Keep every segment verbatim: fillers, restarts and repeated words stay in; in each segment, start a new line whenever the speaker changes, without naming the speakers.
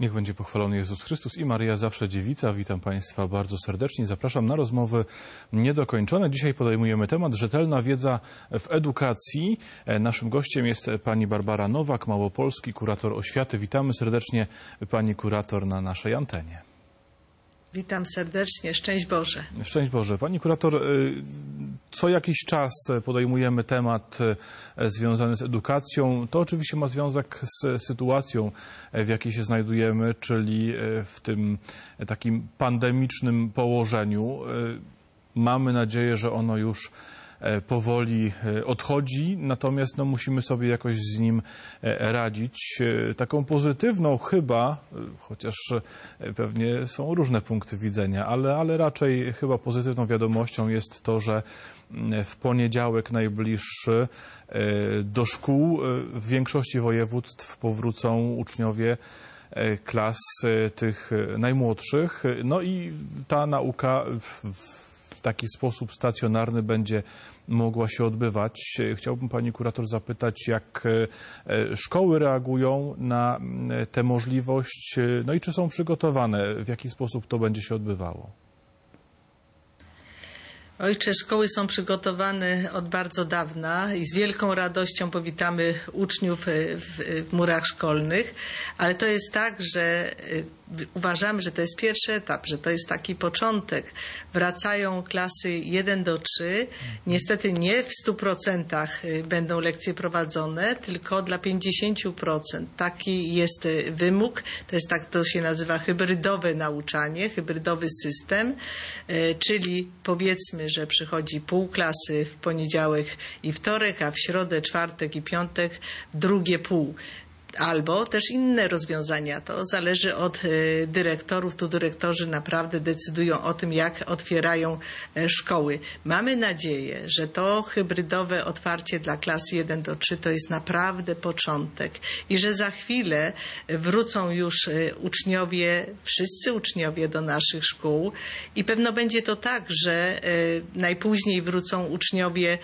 Niech będzie pochwalony Jezus Chrystus i Maryja Zawsze Dziewica. Witam Państwa bardzo serdecznie. Zapraszam na rozmowy niedokończone. Dzisiaj podejmujemy temat rzetelna wiedza w edukacji. Naszym gościem jest pani Barbara Nowak, Małopolski kurator oświaty. Witamy serdecznie pani kurator na naszej antenie.
Witam serdecznie. Szczęść Boże.
Szczęść Boże. Pani kurator, co jakiś czas podejmujemy temat związany z edukacją. To oczywiście ma związek z sytuacją, w jakiej się znajdujemy, czyli w tym takim pandemicznym położeniu. Mamy nadzieję, że ono już powoli odchodzi, natomiast no, musimy sobie jakoś z nim radzić. Taką pozytywną chyba, chociaż pewnie są różne punkty widzenia, ale, ale raczej chyba pozytywną wiadomością jest to, że w poniedziałek najbliższy do szkół w większości województw powrócą uczniowie klas tych najmłodszych. No i ta nauka w w taki sposób stacjonarny będzie mogła się odbywać. Chciałbym pani kurator zapytać, jak szkoły reagują na tę możliwość, no i czy są przygotowane, w jaki sposób to będzie się odbywało?
Ojcze, szkoły są przygotowane od bardzo dawna i z wielką radością powitamy uczniów w, w murach szkolnych, ale to jest tak, że uważamy, że to jest pierwszy etap, że to jest taki początek. Wracają klasy jeden do trzech. Niestety nie w stu procentach będą lekcje prowadzone, tylko dla pięćdziesięciu procent. Taki jest wymóg. To jest tak, to się nazywa hybrydowe nauczanie, hybrydowy system, czyli powiedzmy, że przychodzi pół klasy w poniedziałek i wtorek, a w środę, czwartek i piątek drugie pół. Albo też inne rozwiązania. To zależy od dyrektorów. Tu dyrektorzy naprawdę decydują o tym, jak otwierają szkoły. Mamy nadzieję, że to hybrydowe otwarcie dla klas jeden do trzech to jest naprawdę początek i że za chwilę wrócą już uczniowie, wszyscy uczniowie do naszych szkół i pewno będzie to tak, że najpóźniej wrócą uczniowie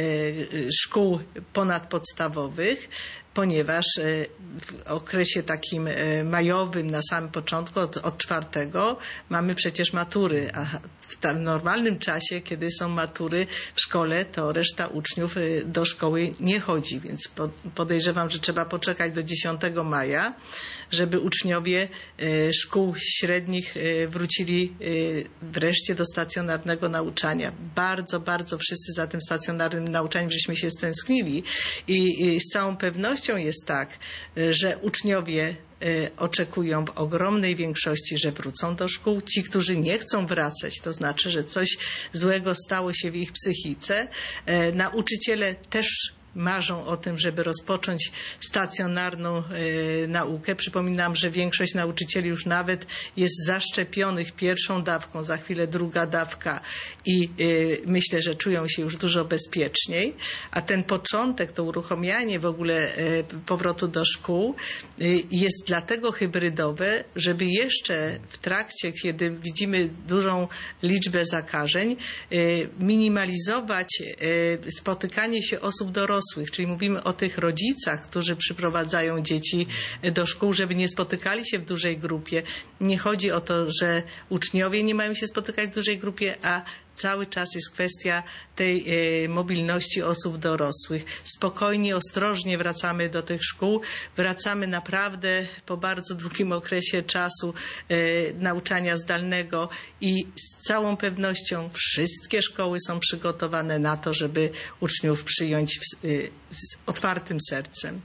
szkół ponadpodstawowych, ponieważ w okresie takim majowym, na samym początku, od, od czwartego, mamy przecież matury, a w tym normalnym czasie, kiedy są matury w szkole, to reszta uczniów do szkoły nie chodzi, więc podejrzewam, że trzeba poczekać do dziesiątego maja, żeby uczniowie szkół średnich wrócili wreszcie do stacjonarnego nauczania. Bardzo, bardzo wszyscy za tym stacjonarnym nauczaniem żeśmy się stęsknili i, i z całą pewnością jest tak, że uczniowie oczekują w ogromnej większości, że wrócą do szkół. Ci, którzy nie chcą wracać, to znaczy, że coś złego stało się w ich psychice. Nauczyciele też marzą o tym, żeby rozpocząć stacjonarną y, naukę. Przypominam, że większość nauczycieli już nawet jest zaszczepionych pierwszą dawką, za chwilę druga dawka i y, myślę, że czują się już dużo bezpieczniej. A ten początek, to uruchomianie w ogóle y, powrotu do szkół y, jest dlatego hybrydowe, żeby jeszcze w trakcie, kiedy widzimy dużą liczbę zakażeń, y, minimalizować y, spotykanie się osób dorosłych. Czyli mówimy o tych rodzicach, którzy przyprowadzają dzieci do szkół, żeby nie spotykali się w dużej grupie. Nie chodzi o to, że uczniowie nie mają się spotykać w dużej grupie, a cały czas jest kwestia tej e, mobilności osób dorosłych. Spokojnie, ostrożnie wracamy do tych szkół. Wracamy naprawdę po bardzo długim okresie czasu e, nauczania zdalnego i z całą pewnością wszystkie szkoły są przygotowane na to, żeby uczniów przyjąć w, e, z otwartym sercem.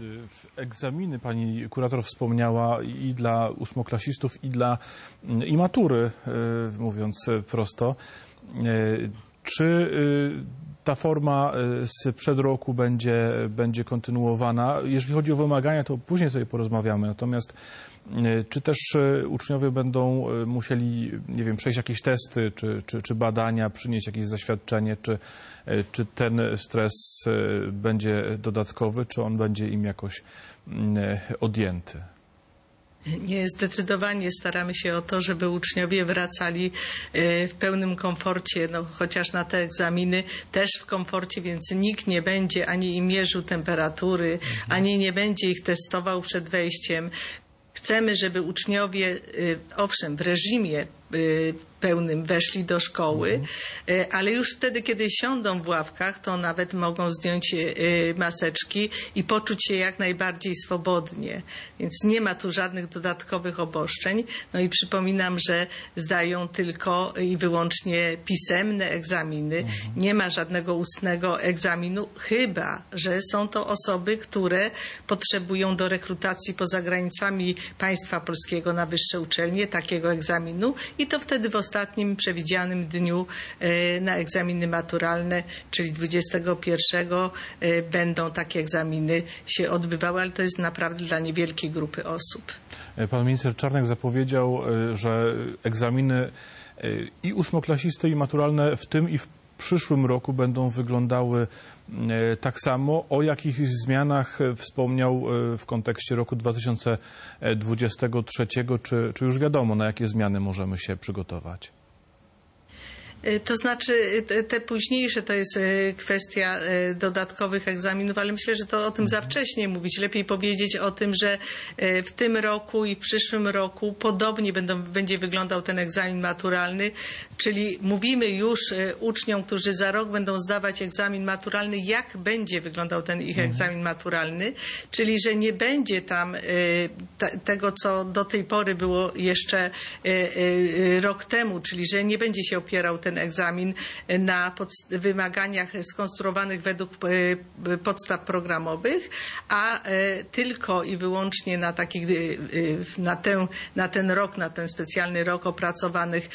Egzaminy pani kurator wspomniała i dla ósmoklasistów, i dla i matury, e, mówiąc prosto. Czy ta forma sprzed roku będzie, będzie kontynuowana? Jeżeli chodzi o wymagania, to później sobie porozmawiamy. Natomiast czy też uczniowie będą musieli, nie wiem, przejść jakieś testy, czy, czy, czy badania, przynieść jakieś zaświadczenie, czy, czy ten stres będzie dodatkowy, czy on będzie im jakoś odjęty?
Nie, zdecydowanie staramy się o to, żeby uczniowie wracali w pełnym komforcie, no, chociaż na te egzaminy też w komforcie, więc nikt nie będzie ani im mierzył temperatury, ani nie będzie ich testował przed wejściem. Chcemy, żeby uczniowie, owszem, w reżimie pełnym weszli do szkoły, ale już wtedy, kiedy siądą w ławkach, to nawet mogą zdjąć maseczki i poczuć się jak najbardziej swobodnie. Więc nie ma tu żadnych dodatkowych obostrzeń. No i przypominam, że zdają tylko i wyłącznie pisemne egzaminy. Nie ma żadnego ustnego egzaminu, chyba że są to osoby, które potrzebują do rekrutacji poza granicami państwa polskiego na wyższe uczelnie takiego egzaminu i to wtedy w ostatnim przewidzianym dniu na egzaminy maturalne, czyli dwudziestego pierwszego będą takie egzaminy się odbywały, ale to jest naprawdę dla niewielkiej grupy osób.
Pan minister Czarnek zapowiedział, że egzaminy i ósmoklasiste, i maturalne w tym i w przyszłym roku będą wyglądały tak samo. O jakich zmianach wspomniał w kontekście roku dwa tysiące dwudziestego trzeciego? Czy, czy już wiadomo, na jakie zmiany możemy się przygotować?
To znaczy te, te późniejsze to jest kwestia dodatkowych egzaminów, ale myślę, że to o tym za wcześnie mówić. Lepiej powiedzieć o tym, że w tym roku i w przyszłym roku podobnie będą, będzie wyglądał ten egzamin maturalny, czyli mówimy już uczniom, którzy za rok będą zdawać egzamin maturalny, jak będzie wyglądał ten ich egzamin maturalny, czyli że nie będzie tam te, tego, co do tej pory było jeszcze rok temu, czyli że nie będzie się opierał ten ten egzamin na wymaganiach skonstruowanych według podstaw programowych, a tylko i wyłącznie na takich, na ten, na ten rok, na ten specjalny rok opracowanych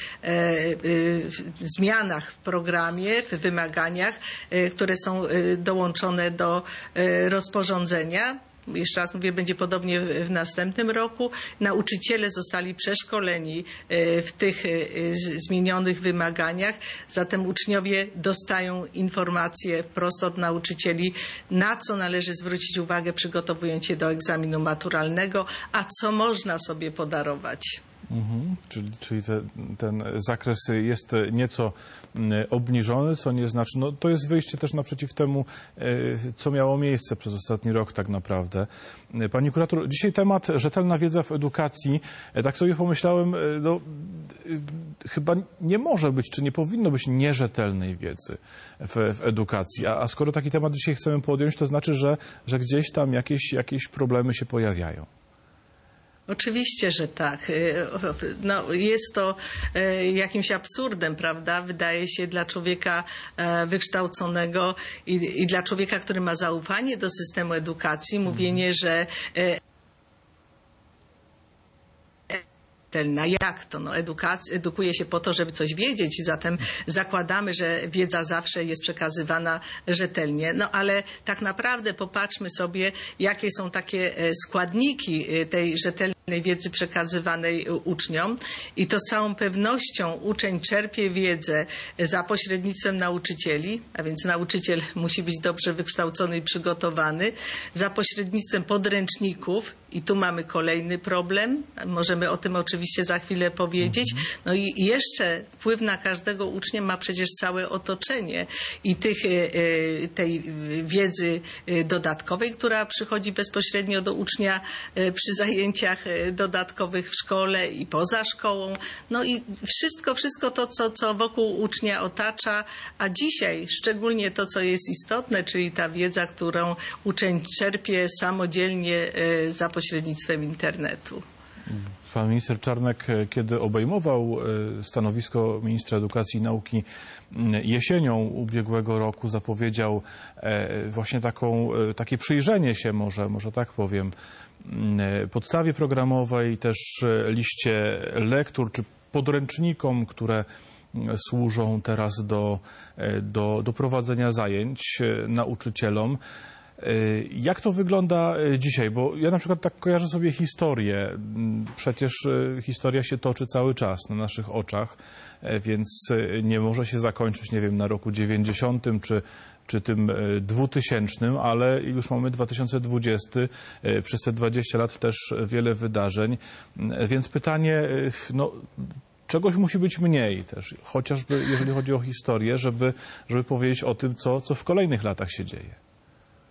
zmianach w programie, w wymaganiach, które są dołączone do rozporządzenia. Jeszcze raz mówię, będzie podobnie w następnym roku. Nauczyciele zostali przeszkoleni w tych zmienionych wymaganiach, zatem uczniowie dostają informacje wprost od nauczycieli, na co należy zwrócić uwagę, przygotowując się do egzaminu maturalnego, a co można sobie podarować.
Mhm. Czyli, czyli te, ten zakres jest nieco obniżony, co nie znaczy, no to jest wyjście też naprzeciw temu, co miało miejsce przez ostatni rok tak naprawdę. Pani kurator, dzisiaj temat rzetelna wiedza w edukacji. Tak sobie pomyślałem, no chyba nie może być, czy nie powinno być nierzetelnej wiedzy w, w edukacji. A, a skoro taki temat dzisiaj chcemy podjąć, to znaczy, że, że gdzieś tam jakieś, jakieś problemy się pojawiają.
Oczywiście, że tak. No, jest to jakimś absurdem, prawda? Wydaje się dla człowieka wykształconego i, i dla człowieka, który ma zaufanie do systemu edukacji, mówienie, że jak to? No, edukacja, edukuje się po to, żeby coś wiedzieć i zatem zakładamy, że wiedza zawsze jest przekazywana rzetelnie. No ale tak naprawdę popatrzmy sobie, jakie są takie składniki tej rzetelnej wiedzy przekazywanej uczniom i to z całą pewnością uczeń czerpie wiedzę za pośrednictwem nauczycieli, a więc nauczyciel musi być dobrze wykształcony i przygotowany, za pośrednictwem podręczników i tu mamy kolejny problem, możemy o tym oczywiście za chwilę powiedzieć, no i jeszcze wpływ na każdego ucznia ma przecież całe otoczenie i tych, tej wiedzy dodatkowej, która przychodzi bezpośrednio do ucznia przy zajęciach dodatkowych w szkole i poza szkołą. No i wszystko, wszystko to, co, co wokół ucznia otacza, a dzisiaj szczególnie to, co jest istotne, czyli ta wiedza, którą uczeń czerpie samodzielnie za pośrednictwem internetu.
Pan minister Czarnek, kiedy obejmował stanowisko ministra edukacji i nauki jesienią ubiegłego roku, zapowiedział właśnie taką, takie przyjrzenie się, może, może tak powiem, podstawie programowej, też liście lektur czy podręcznikom, które służą teraz do, do, do prowadzenia zajęć nauczycielom. Jak to wygląda dzisiaj? Bo ja na przykład tak kojarzę sobie historię. Przecież historia się toczy cały czas na naszych oczach, więc nie może się zakończyć, nie wiem, na roku dziewięćdziesiątym czy, czy tym dwutysięcznym, ale już mamy dwa tysiące dwudziesty. Przez te dwadzieścia lat też wiele wydarzeń. Więc pytanie, no, czegoś musi być mniej też, chociażby jeżeli chodzi o historię, żeby, żeby powiedzieć o tym, co, co w kolejnych latach się dzieje.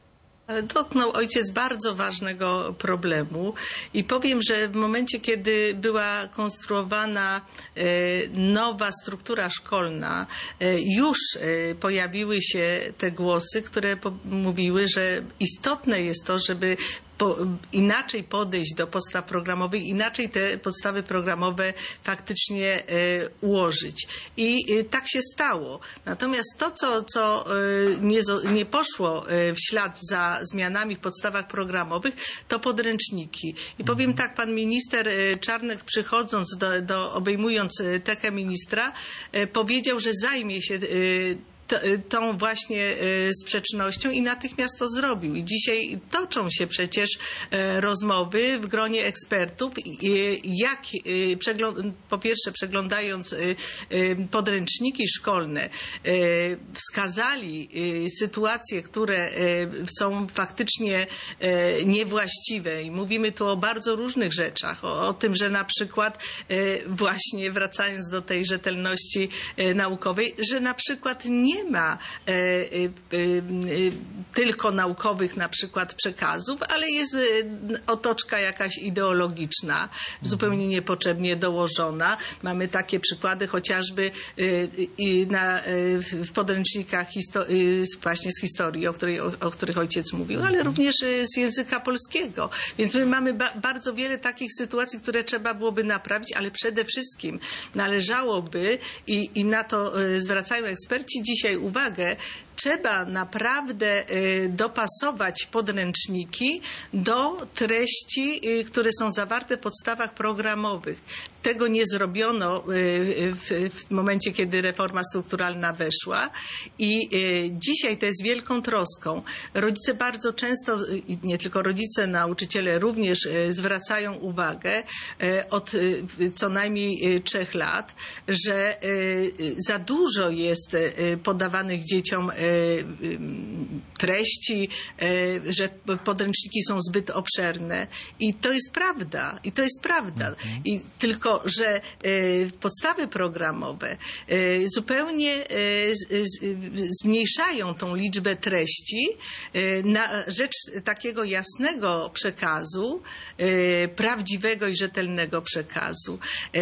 Ale dotknął ojciec bardzo ważnego problemu i powiem, że w momencie, kiedy była konstruowana nowa struktura szkolna, już pojawiły się te głosy, które mówiły, że istotne jest to, żeby Po, inaczej podejść do podstaw programowych, inaczej te podstawy programowe faktycznie e, ułożyć. I e, tak się stało. Natomiast to, co, co e, nie, nie poszło e, w ślad za zmianami w podstawach programowych, to podręczniki. I powiem tak, pan minister e, Czarnek, przychodząc do, do obejmując e, tekę ministra, e, powiedział, że zajmie się e, tą właśnie sprzecznością i natychmiast to zrobił. I dzisiaj toczą się przecież rozmowy w gronie ekspertów, jak po pierwsze przeglądając podręczniki szkolne, wskazali sytuacje, które są faktycznie niewłaściwe i mówimy tu o bardzo różnych rzeczach, o, o tym, że na przykład właśnie wracając do tej rzetelności naukowej, że na przykład nie Nie ma e, e, e, tylko naukowych na przykład przekazów, ale jest otoczka jakaś ideologiczna, zupełnie niepotrzebnie dołożona. Mamy takie przykłady chociażby e, na, e, w podręcznikach histo- e, właśnie z historii, o, której, o, o których ojciec mówił, ale również z języka polskiego. Więc my mamy ba- bardzo wiele takich sytuacji, które trzeba byłoby naprawić, ale przede wszystkim należałoby i, i na to zwracają eksperci dzisiaj uwagę, trzeba naprawdę dopasować podręczniki do treści, które są zawarte w podstawach programowych. Tego nie zrobiono w, w momencie, kiedy reforma strukturalna weszła i dzisiaj to jest wielką troską. Rodzice bardzo często, i nie tylko rodzice, nauczyciele również zwracają uwagę od co najmniej trzech lat, że za dużo jest podawanych dzieciom treści, że podręczniki są zbyt obszerne. I to jest prawda. I to jest prawda. Mhm. I tylko, że podstawy programowe zupełnie zmniejszają tą liczbę treści na rzecz takiego jasnego przekazu, prawdziwego i rzetelnego przekazu.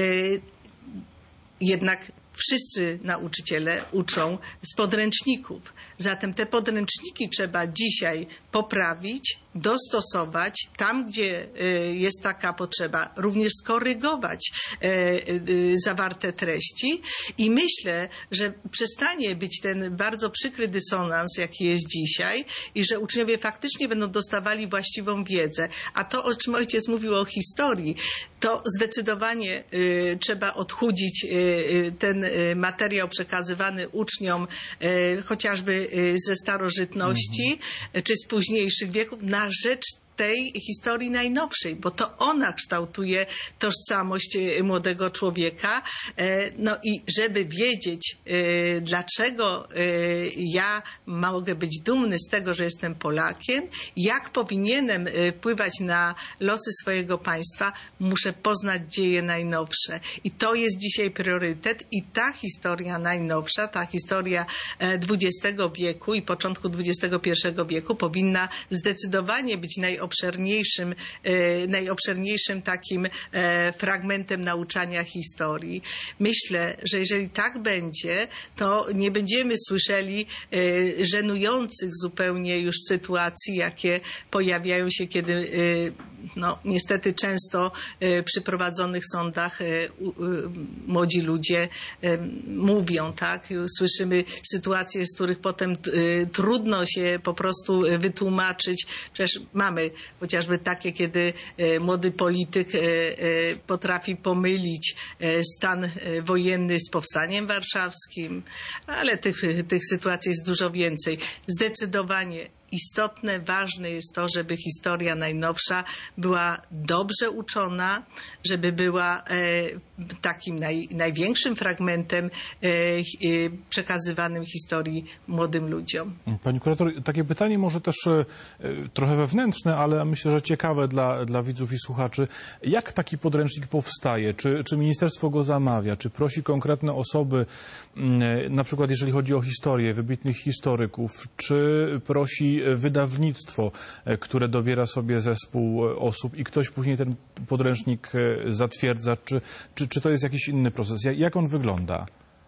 Jednak wszyscy nauczyciele uczą z podręczników. Zatem te podręczniki trzeba dzisiaj poprawić, dostosować tam, gdzie jest taka potrzeba, również skorygować zawarte treści i myślę, że przestanie być ten bardzo przykry dysonans, jaki jest dzisiaj i że uczniowie faktycznie będą dostawali właściwą wiedzę. A to, o czym ojciec mówił o historii, to zdecydowanie trzeba odchudzić ten materiał przekazywany uczniom chociażby ze starożytności mm. czy z późniejszych wieków na rzecz tej historii najnowszej, bo to ona kształtuje tożsamość młodego człowieka. No i żeby wiedzieć, dlaczego ja mogę być dumny z tego, że jestem Polakiem, jak powinienem wpływać na losy swojego państwa, muszę poznać dzieje najnowsze. I to jest dzisiaj priorytet i ta historia najnowsza, ta historia dwudziestego wieku i początku dwudziestego pierwszego wieku powinna zdecydowanie być najobszerniejsza najobszerniejszym, najobszerniejszym takim fragmentem nauczania historii. Myślę, że jeżeli tak będzie, to nie będziemy słyszeli żenujących zupełnie już sytuacji, jakie pojawiają się, kiedy no, niestety często przy prowadzonych sądach młodzi ludzie mówią, tak? Słyszymy sytuacje, z których potem trudno się po prostu wytłumaczyć. Przecież mamy chociażby takie, kiedy młody polityk potrafi pomylić stan wojenny z powstaniem warszawskim, ale tych, tych sytuacji jest dużo więcej. Zdecydowanie istotne, ważne jest to, żeby historia najnowsza była dobrze uczona, żeby była takim naj, największym fragmentem przekazywanym historii młodym ludziom.
Pani kurator, takie pytanie może też trochę wewnętrzne, ale myślę, że ciekawe dla, dla widzów i słuchaczy. Jak taki podręcznik powstaje? Czy, czy ministerstwo go zamawia? Czy prosi konkretne osoby, na przykład jeżeli chodzi o historię, wybitnych historyków? Czy prosi wydawnictwo, które dobiera sobie zespół osób i ktoś później ten podręcznik zatwierdza? Czy, czy, czy to jest jakiś inny proces? Jak, jak on wygląda?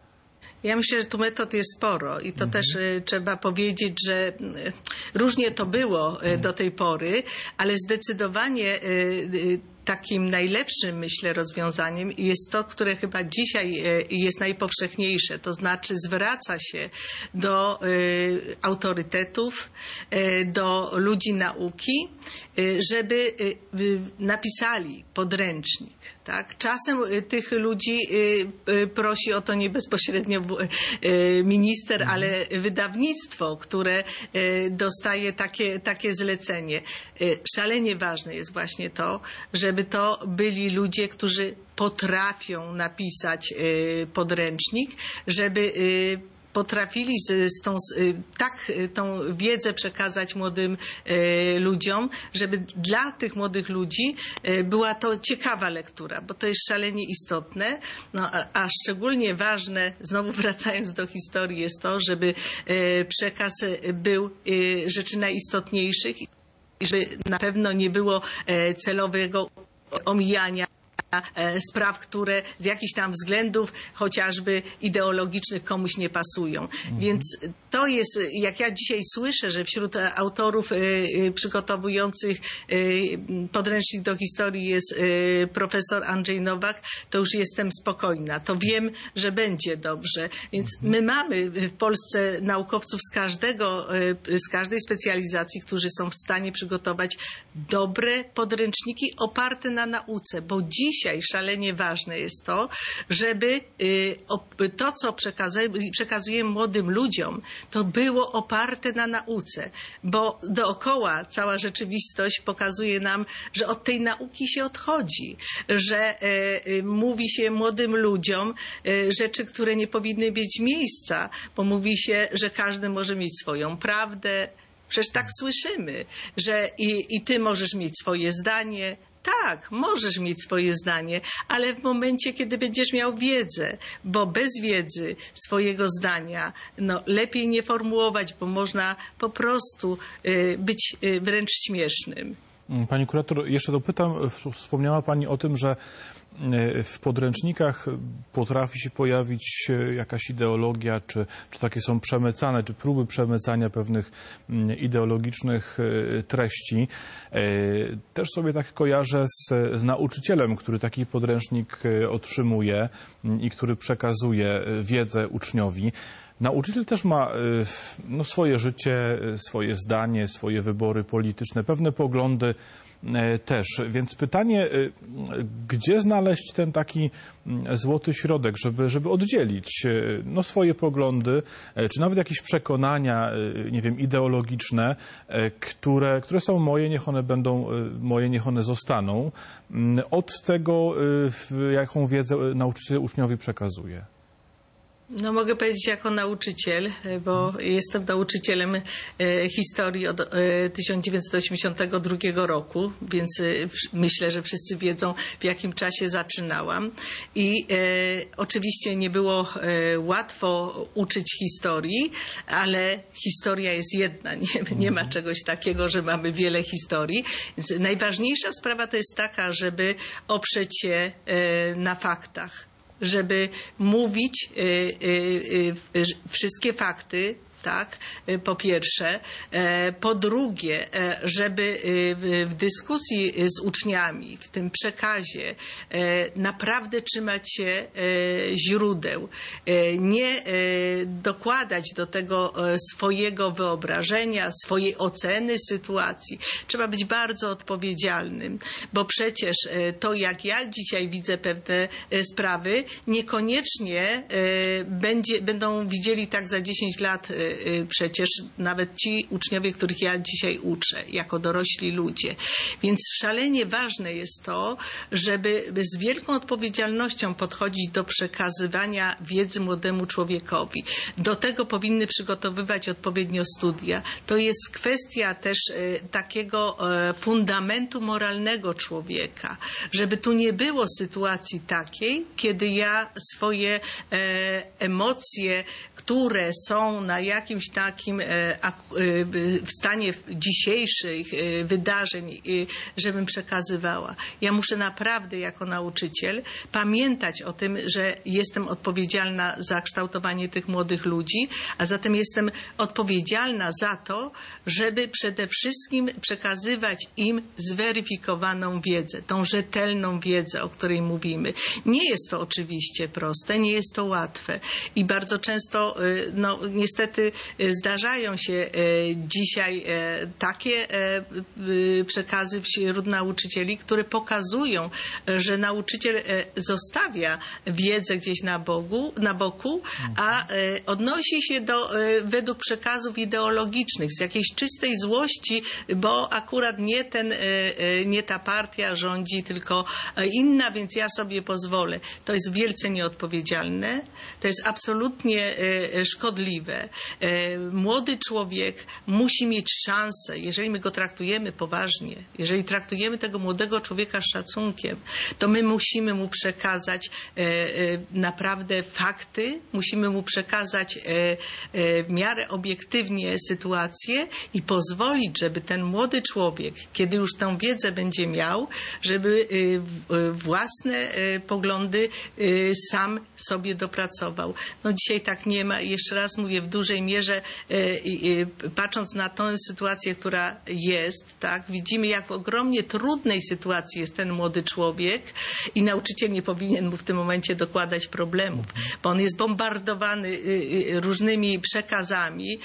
Ja myślę, że tu metod jest sporo i to mhm. też y, trzeba powiedzieć, że y, różnie to było y, do tej pory, ale zdecydowanie y, y, takim najlepszym, myślę, rozwiązaniem jest to, które chyba dzisiaj jest najpowszechniejsze, to znaczy zwraca się do y, autorytetów, y, do ludzi nauki, y, żeby y, y, napisali podręcznik. Tak? Czasem y, tych ludzi y, y, prosi o to nie bezpośrednio y, minister, mhm. ale wydawnictwo, które y, dostaje takie, takie zlecenie. Y, szalenie ważne jest właśnie to, że żeby to byli ludzie, którzy potrafią napisać y, podręcznik, żeby y, potrafili z, z tą, y, tak y, tą wiedzę przekazać młodym y, ludziom, żeby dla tych młodych ludzi y, była to ciekawa lektura, bo to jest szalenie istotne, no, a, a szczególnie ważne, znowu wracając do historii, jest to, żeby y, przekaz był y, rzeczy najistotniejszych i żeby na pewno nie było y, celowego omijania spraw, które z jakichś tam względów, chociażby ideologicznych, komuś nie pasują. Mhm. Więc to jest, jak ja dzisiaj słyszę, że wśród autorów y, przygotowujących y, podręcznik do historii jest y, profesor Andrzej Nowak, to już jestem spokojna. To wiem, że będzie dobrze. Więc mhm. my mamy w Polsce naukowców z każdego, y, z każdej specjalizacji, którzy są w stanie przygotować dobre podręczniki oparte na nauce, bo dziś Dzisiaj szalenie ważne jest to, żeby to, co przekazujemy młodym ludziom, to było oparte na nauce, bo dookoła cała rzeczywistość pokazuje nam, że od tej nauki się odchodzi, że mówi się młodym ludziom rzeczy, które nie powinny mieć miejsca, bo mówi się, że każdy może mieć swoją prawdę. Przecież tak słyszymy, że i, i ty możesz mieć swoje zdanie. Tak, możesz mieć swoje zdanie, ale w momencie, kiedy będziesz miał wiedzę, bo bez wiedzy swojego zdania no, lepiej nie formułować, bo można po prostu y, być y, wręcz śmiesznym.
Pani kurator, jeszcze dopytam, wspomniała Pani o tym, że w podręcznikach potrafi się pojawić jakaś ideologia, czy, czy takie są przemycane, czy próby przemycania pewnych ideologicznych treści. Też sobie tak kojarzę z, z nauczycielem, który taki podręcznik otrzymuje i który przekazuje wiedzę uczniowi. Nauczyciel też ma no, swoje życie, swoje zdanie, swoje wybory polityczne, pewne poglądy też. Więc pytanie, gdzie znaleźć ten taki złoty środek, żeby, żeby oddzielić no, swoje poglądy, czy nawet jakieś przekonania, nie wiem, ideologiczne, które, które są moje, niech one będą moje, niech one zostaną, od tego, jaką wiedzę nauczyciel uczniowi przekazuje.
No mogę powiedzieć jako nauczyciel, bo jestem nauczycielem historii od tysiąc dziewięćset osiemdziesiątego drugiego roku, więc myślę, że wszyscy wiedzą, w jakim czasie zaczynałam. I e, oczywiście nie było e, łatwo uczyć historii, ale historia jest jedna. Nie, nie ma czegoś takiego, że mamy wiele historii. Więc najważniejsza sprawa to jest taka, żeby oprzeć się e, na faktach, żeby mówić y, y, y, wszystkie fakty, tak, po pierwsze. Po drugie, żeby w dyskusji z uczniami, w tym przekazie naprawdę trzymać się źródeł. Nie dokładać do tego swojego wyobrażenia, swojej oceny sytuacji. Trzeba być bardzo odpowiedzialnym, bo przecież to, jak ja dzisiaj widzę pewne sprawy, niekoniecznie będzie, będą widzieli tak za dziesięć lat przecież nawet ci uczniowie, których ja dzisiaj uczę, jako dorośli ludzie. Więc szalenie ważne jest to, żeby z wielką odpowiedzialnością podchodzić do przekazywania wiedzy młodemu człowiekowi. Do tego powinny przygotowywać odpowiednio studia. To jest kwestia też takiego fundamentu moralnego człowieka, żeby tu nie było sytuacji takiej, kiedy ja swoje emocje, które są na jakimś takim w stanie dzisiejszych wydarzeń, żebym przekazywała. Ja muszę naprawdę jako nauczyciel pamiętać o tym, że jestem odpowiedzialna za kształtowanie tych młodych ludzi, a zatem jestem odpowiedzialna za to, żeby przede wszystkim przekazywać im zweryfikowaną wiedzę, tą rzetelną wiedzę, o której mówimy. Nie jest to oczywiście proste, nie jest to łatwe i bardzo często no, niestety zdarzają się dzisiaj takie przekazy wśród nauczycieli, które pokazują, że nauczyciel zostawia wiedzę gdzieś na, bogu, na boku, a odnosi się do według przekazów ideologicznych, z jakiejś czystej złości, bo akurat nie ten, nie ta partia rządzi, tylko inna, więc ja sobie pozwolę. To jest wielce nieodpowiedzialne, to jest absolutnie szkodliwe. Młody człowiek musi mieć szansę, jeżeli my go traktujemy poważnie, jeżeli traktujemy tego młodego człowieka z szacunkiem, to my musimy mu przekazać naprawdę fakty, musimy mu przekazać w miarę obiektywnie sytuację i pozwolić, żeby ten młody człowiek, kiedy już tę wiedzę będzie miał, żeby własne poglądy sam sobie dopracował. No dzisiaj tak nie ma i jeszcze raz mówię, w dużej mierze patrząc na tę sytuację, która jest, tak, widzimy, jak w ogromnie trudnej sytuacji jest ten młody człowiek i nauczyciel nie powinien mu w tym momencie dokładać problemów, bo on jest bombardowany różnymi przekazami,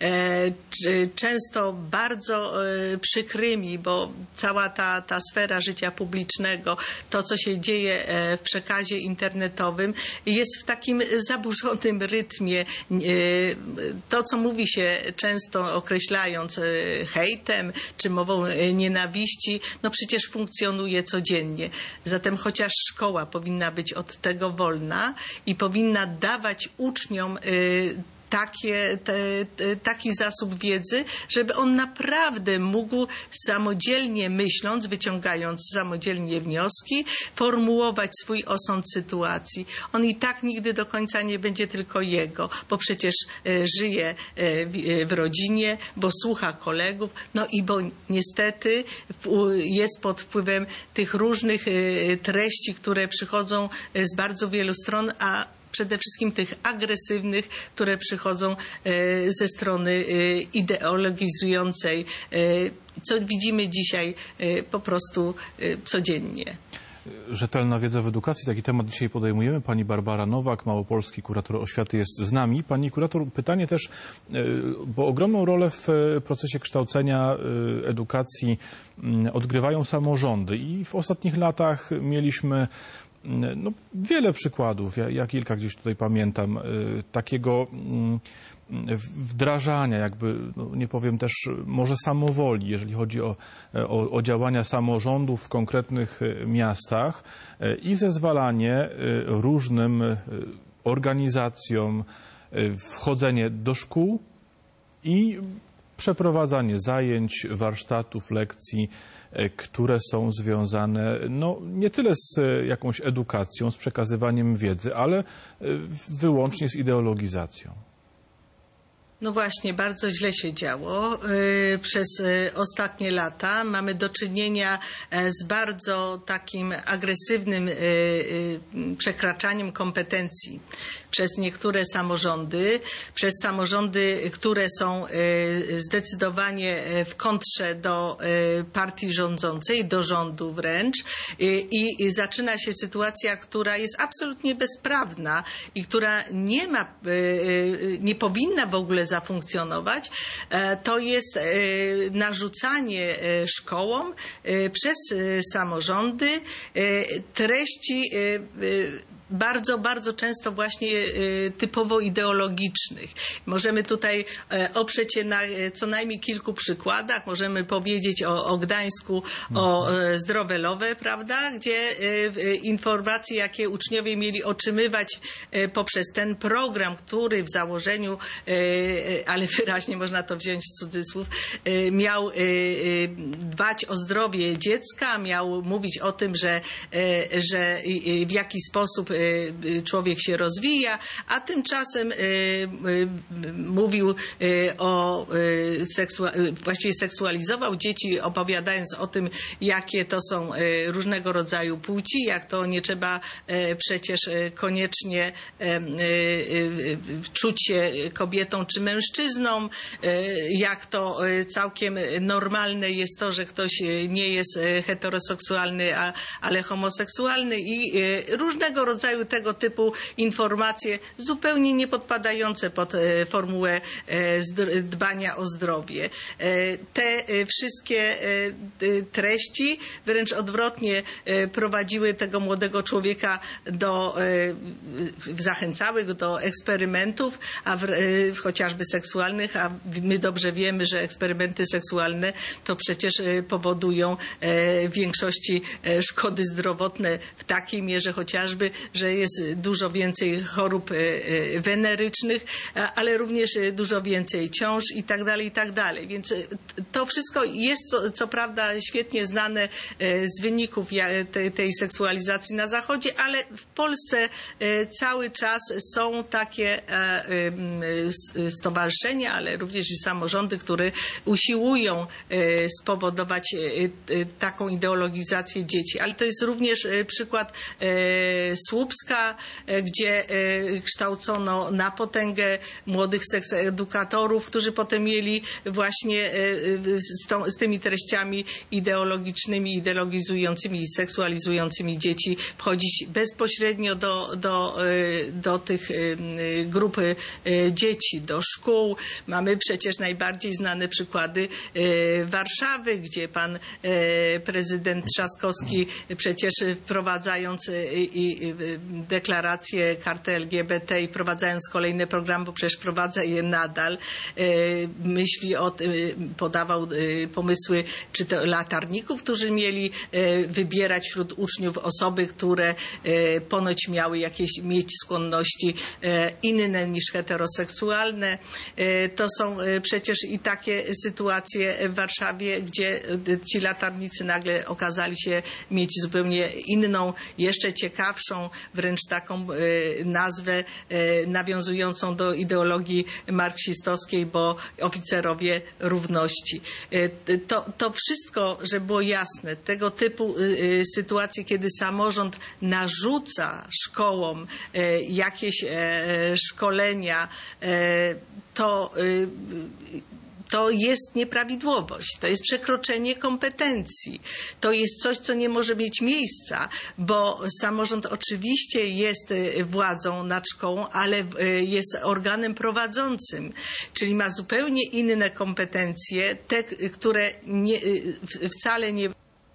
często bardzo przykrymi, bo cała ta, ta sfera życia publicznego, to co się dzieje w przekazie internetowym jest w takim zaburzonym rytmie. To, co mówi się często określając hejtem czy mową nienawiści, no przecież funkcjonuje codziennie. Zatem chociaż szkoła powinna być od tego wolna i powinna dawać uczniom Takie, te, te, taki zasób wiedzy, żeby on naprawdę mógł samodzielnie myśląc, wyciągając samodzielnie wnioski, formułować swój osąd sytuacji. On i tak nigdy do końca nie będzie tylko jego, bo przecież e, żyje e, w, w rodzinie, bo słucha kolegów, no i bo niestety w, jest pod wpływem tych różnych e, treści, które przychodzą z bardzo wielu stron, a przede wszystkim tych agresywnych, które przychodzą ze strony ideologizującej, co widzimy dzisiaj po prostu codziennie.
Rzetelna wiedza w edukacji, taki temat dzisiaj podejmujemy. Pani Barbara Nowak, małopolski kurator oświaty, jest z nami. Pani kurator, pytanie też, bo ogromną rolę w procesie kształcenia edukacji odgrywają samorządy i w ostatnich latach mieliśmy no, wiele przykładów, ja, ja kilka gdzieś tutaj pamiętam, y, takiego y, wdrażania, jakby, no, nie powiem też, może samowoli, jeżeli chodzi o, o, o działania samorządów w konkretnych miastach y, i zezwalanie y, różnym y, organizacjom, y, wchodzenie do szkół i przeprowadzanie zajęć, warsztatów, lekcji, które są związane no, nie tyle z jakąś edukacją, z przekazywaniem wiedzy, ale wyłącznie z ideologizacją.
No właśnie, bardzo źle się działo przez ostatnie lata. Mamy do czynienia z bardzo takim agresywnym przekraczaniem kompetencji przez niektóre samorządy, przez samorządy, które są zdecydowanie w kontrze do partii rządzącej, do rządu wręcz i zaczyna się sytuacja, która jest absolutnie bezprawna i która nie ma, nie powinna w ogóle zafunkcjonować, to jest narzucanie szkołom przez samorządy treści bardzo, bardzo często właśnie typowo ideologicznych. Możemy tutaj oprzeć się na co najmniej kilku przykładach. Możemy powiedzieć o, o Gdańsku, o Zdrowelowe, prawda, gdzie informacje, jakie uczniowie mieli otrzymywać poprzez ten program, który w założeniu, ale wyraźnie można to wziąć w cudzysłów, miał dbać o zdrowie dziecka, miał mówić o tym, że, że w jaki sposób człowiek się rozwija, a tymczasem mówił o seksua- właściwie seksualizował dzieci, opowiadając o tym, jakie to są różnego rodzaju płci, jak to nie trzeba przecież koniecznie czuć się kobietą czy mężczyzną, jak to całkiem normalne jest to, że ktoś nie jest heteroseksualny, a, ale homoseksualny i różnego rodzaju tego typu informacje zupełnie nie podpadające pod formułę dbania o zdrowie. Te wszystkie treści wręcz odwrotnie prowadziły tego młodego człowieka do, zachęcały go do eksperymentów, a w, chociażby seksualnych, a my dobrze wiemy, że eksperymenty seksualne to przecież powodują w większości szkody zdrowotne w takiej mierze chociażby, że jest dużo więcej chorób wenerycznych, ale również dużo więcej ciąż i tak dalej, i tak dalej. Więc to wszystko jest co, co prawda świetnie znane z wyników tej, tej seksualizacji na Zachodzie, ale w Polsce cały czas są takie stowarzyszenia, ale również i samorządy, które usiłują spowodować taką ideologizację dzieci. Ale to jest również przykład Słupska, gdzie kształcono na potęgę młodych seksedukatorów, którzy potem mieli właśnie z, tą, z tymi treściami ideologicznymi, ideologizującymi i seksualizującymi dzieci wchodzić bezpośrednio do, do, do tych grup dzieci, do szkół. Mamy przecież najbardziej znane przykłady Warszawy, gdzie pan prezydent Trzaskowski przecież wprowadzając i deklarację karty L G B T i wprowadzając kolejne programy, bo przecież wprowadza je nadal, myśli o podawał pomysły czy to latarników, którzy mieli wybierać wśród uczniów osoby, które ponoć miały jakieś mieć skłonności inne niż heteroseksualne. To są przecież i takie sytuacje w Warszawie, gdzie ci latarnicy nagle okazali się mieć zupełnie inną, jeszcze ciekawszą, wręcz taką nazwę nawiązującą do ideologii marksistowskiej, bo oficerowie równości. To, to wszystko, żeby było jasne, tego typu sytuacje, kiedy samorząd narzuca szkołom jakieś szkolenia, to to jest nieprawidłowość, to jest przekroczenie kompetencji, to jest coś, co nie może mieć miejsca, bo samorząd oczywiście jest władzą nad szkołą, ale jest organem prowadzącym, czyli ma zupełnie inne kompetencje, te, które nie, wcale nie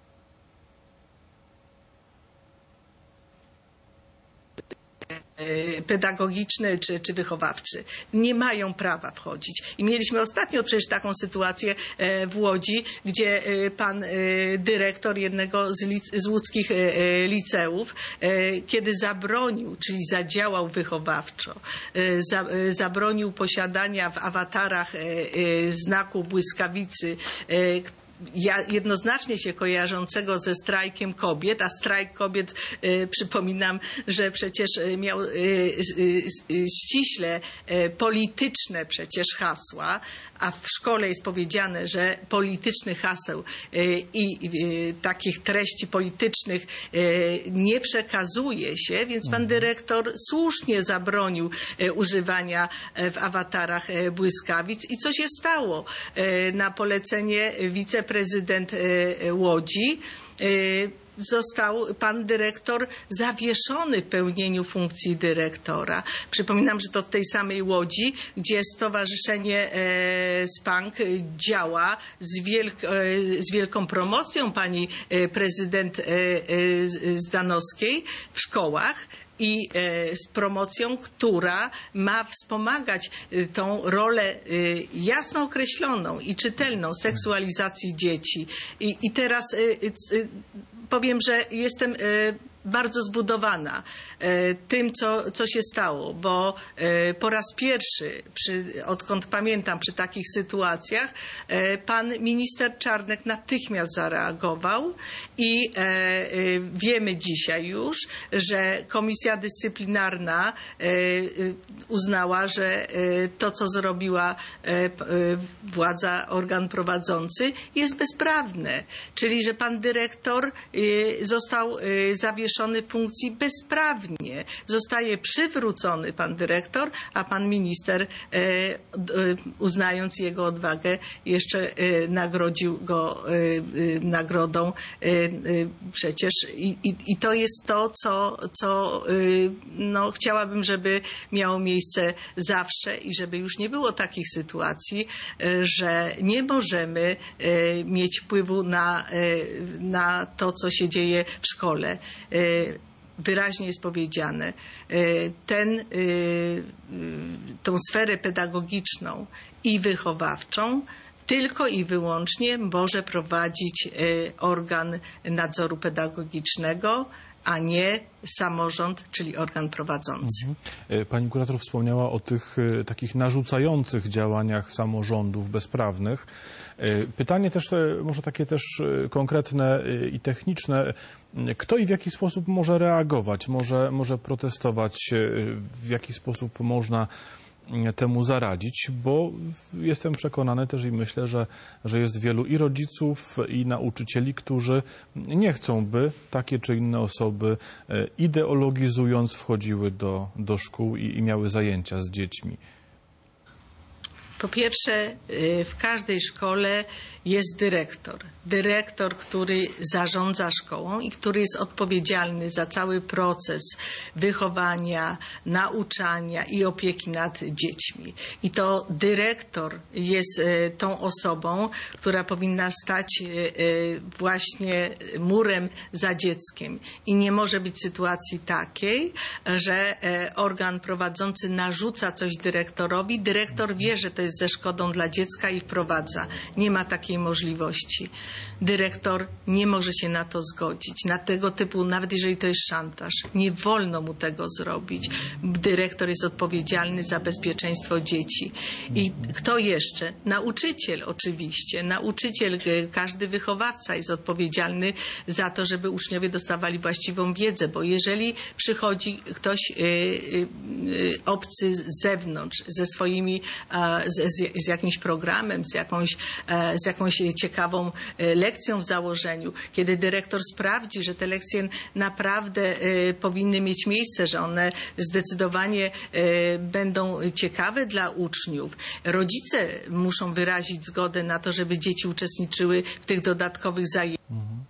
pedagogiczny czy, czy wychowawczy. Nie mają prawa wchodzić. I mieliśmy ostatnio przecież taką sytuację w Łodzi, gdzie pan dyrektor jednego z, lic, z łódzkich liceów, kiedy zabronił, czyli zadziałał wychowawczo, za, zabronił posiadania w awatarach znaku błyskawicy, jednoznacznie się kojarzącego ze strajkiem kobiet, a strajk kobiet, y, przypominam, że przecież miał y, y, y, ściśle y, polityczne przecież hasła, a w szkole jest powiedziane, że politycznych haseł y, i y, takich treści politycznych y, nie przekazuje się, więc pan dyrektor słusznie zabronił y, używania y, w awatarach y, błyskawic i co się stało? Y, na polecenie wiceprezydenta prezydent Łodzi został pan dyrektor zawieszony w pełnieniu funkcji dyrektora. Przypominam, że to w tej samej Łodzi, gdzie Stowarzyszenie Spank działa z, wielk, z wielką promocją pani prezydent Zdanowskiej w szkołach i z promocją, która ma wspomagać tą rolę jasno określoną i czytelną seksualizacji dzieci. I, i teraz powiem, że jestem bardzo zbudowana tym, co, co się stało, bo po raz pierwszy, przy, odkąd pamiętam, przy takich sytuacjach, pan minister Czarnek natychmiast zareagował i wiemy dzisiaj już, że Komisja Dyscyplinarna uznała, że to, co zrobiła władza, organ prowadzący, jest bezprawne. Czyli, że pan dyrektor został zawieszony w funkcji bezprawnie. Zostaje przywrócony pan dyrektor, a pan minister, uznając jego odwagę, jeszcze nagrodził go nagrodą przecież. I, i, i to jest to, co, co no, chciałabym, żeby miało miejsce zawsze i żeby już nie było takich sytuacji, że nie możemy mieć wpływu na, na to, co się dzieje w szkole. Wyraźnie jest powiedziane, ten, tą sferę pedagogiczną i wychowawczą tylko i wyłącznie może prowadzić organ nadzoru pedagogicznego, a nie samorząd, czyli organ prowadzący.
Mhm. Pani kurator wspomniała o tych takich narzucających działaniach samorządów bezprawnych. Pytanie też, może takie też konkretne i techniczne. Kto i w jaki sposób może reagować, może, może protestować, w jaki sposób można temu zaradzić, bo jestem przekonany też i myślę, że, że jest wielu i rodziców, i nauczycieli, którzy nie chcą, by takie czy inne osoby ideologizując wchodziły do, do szkół i, i miały zajęcia z dziećmi.
Po pierwsze, w każdej szkole jest dyrektor. Dyrektor, który zarządza szkołą i który jest odpowiedzialny za cały proces wychowania, nauczania i opieki nad dziećmi. I to dyrektor jest tą osobą, która powinna stać właśnie murem za dzieckiem. I nie może być sytuacji takiej, że organ prowadzący narzuca coś dyrektorowi. Dyrektor wie, że to jest ze szkodą dla dziecka i wprowadza. Nie ma takiej możliwości. Dyrektor nie może się na to zgodzić. Na tego typu, nawet jeżeli to jest szantaż, nie wolno mu tego zrobić. Dyrektor jest odpowiedzialny za bezpieczeństwo dzieci. I kto jeszcze? Nauczyciel oczywiście. Nauczyciel, każdy wychowawca jest odpowiedzialny za to, żeby uczniowie dostawali właściwą wiedzę, bo jeżeli przychodzi ktoś y, y, y, obcy z zewnątrz, ze swoimi, z, z, z jakimś programem, z jakąś, z jakąś ciekawą lekcją w założeniu, kiedy dyrektor sprawdzi, że te lekcje naprawdę powinny mieć miejsce, że one zdecydowanie będą ciekawe dla uczniów. Rodzice muszą wyrazić zgodę na to, żeby dzieci uczestniczyły w tych dodatkowych zajęciach. Mhm.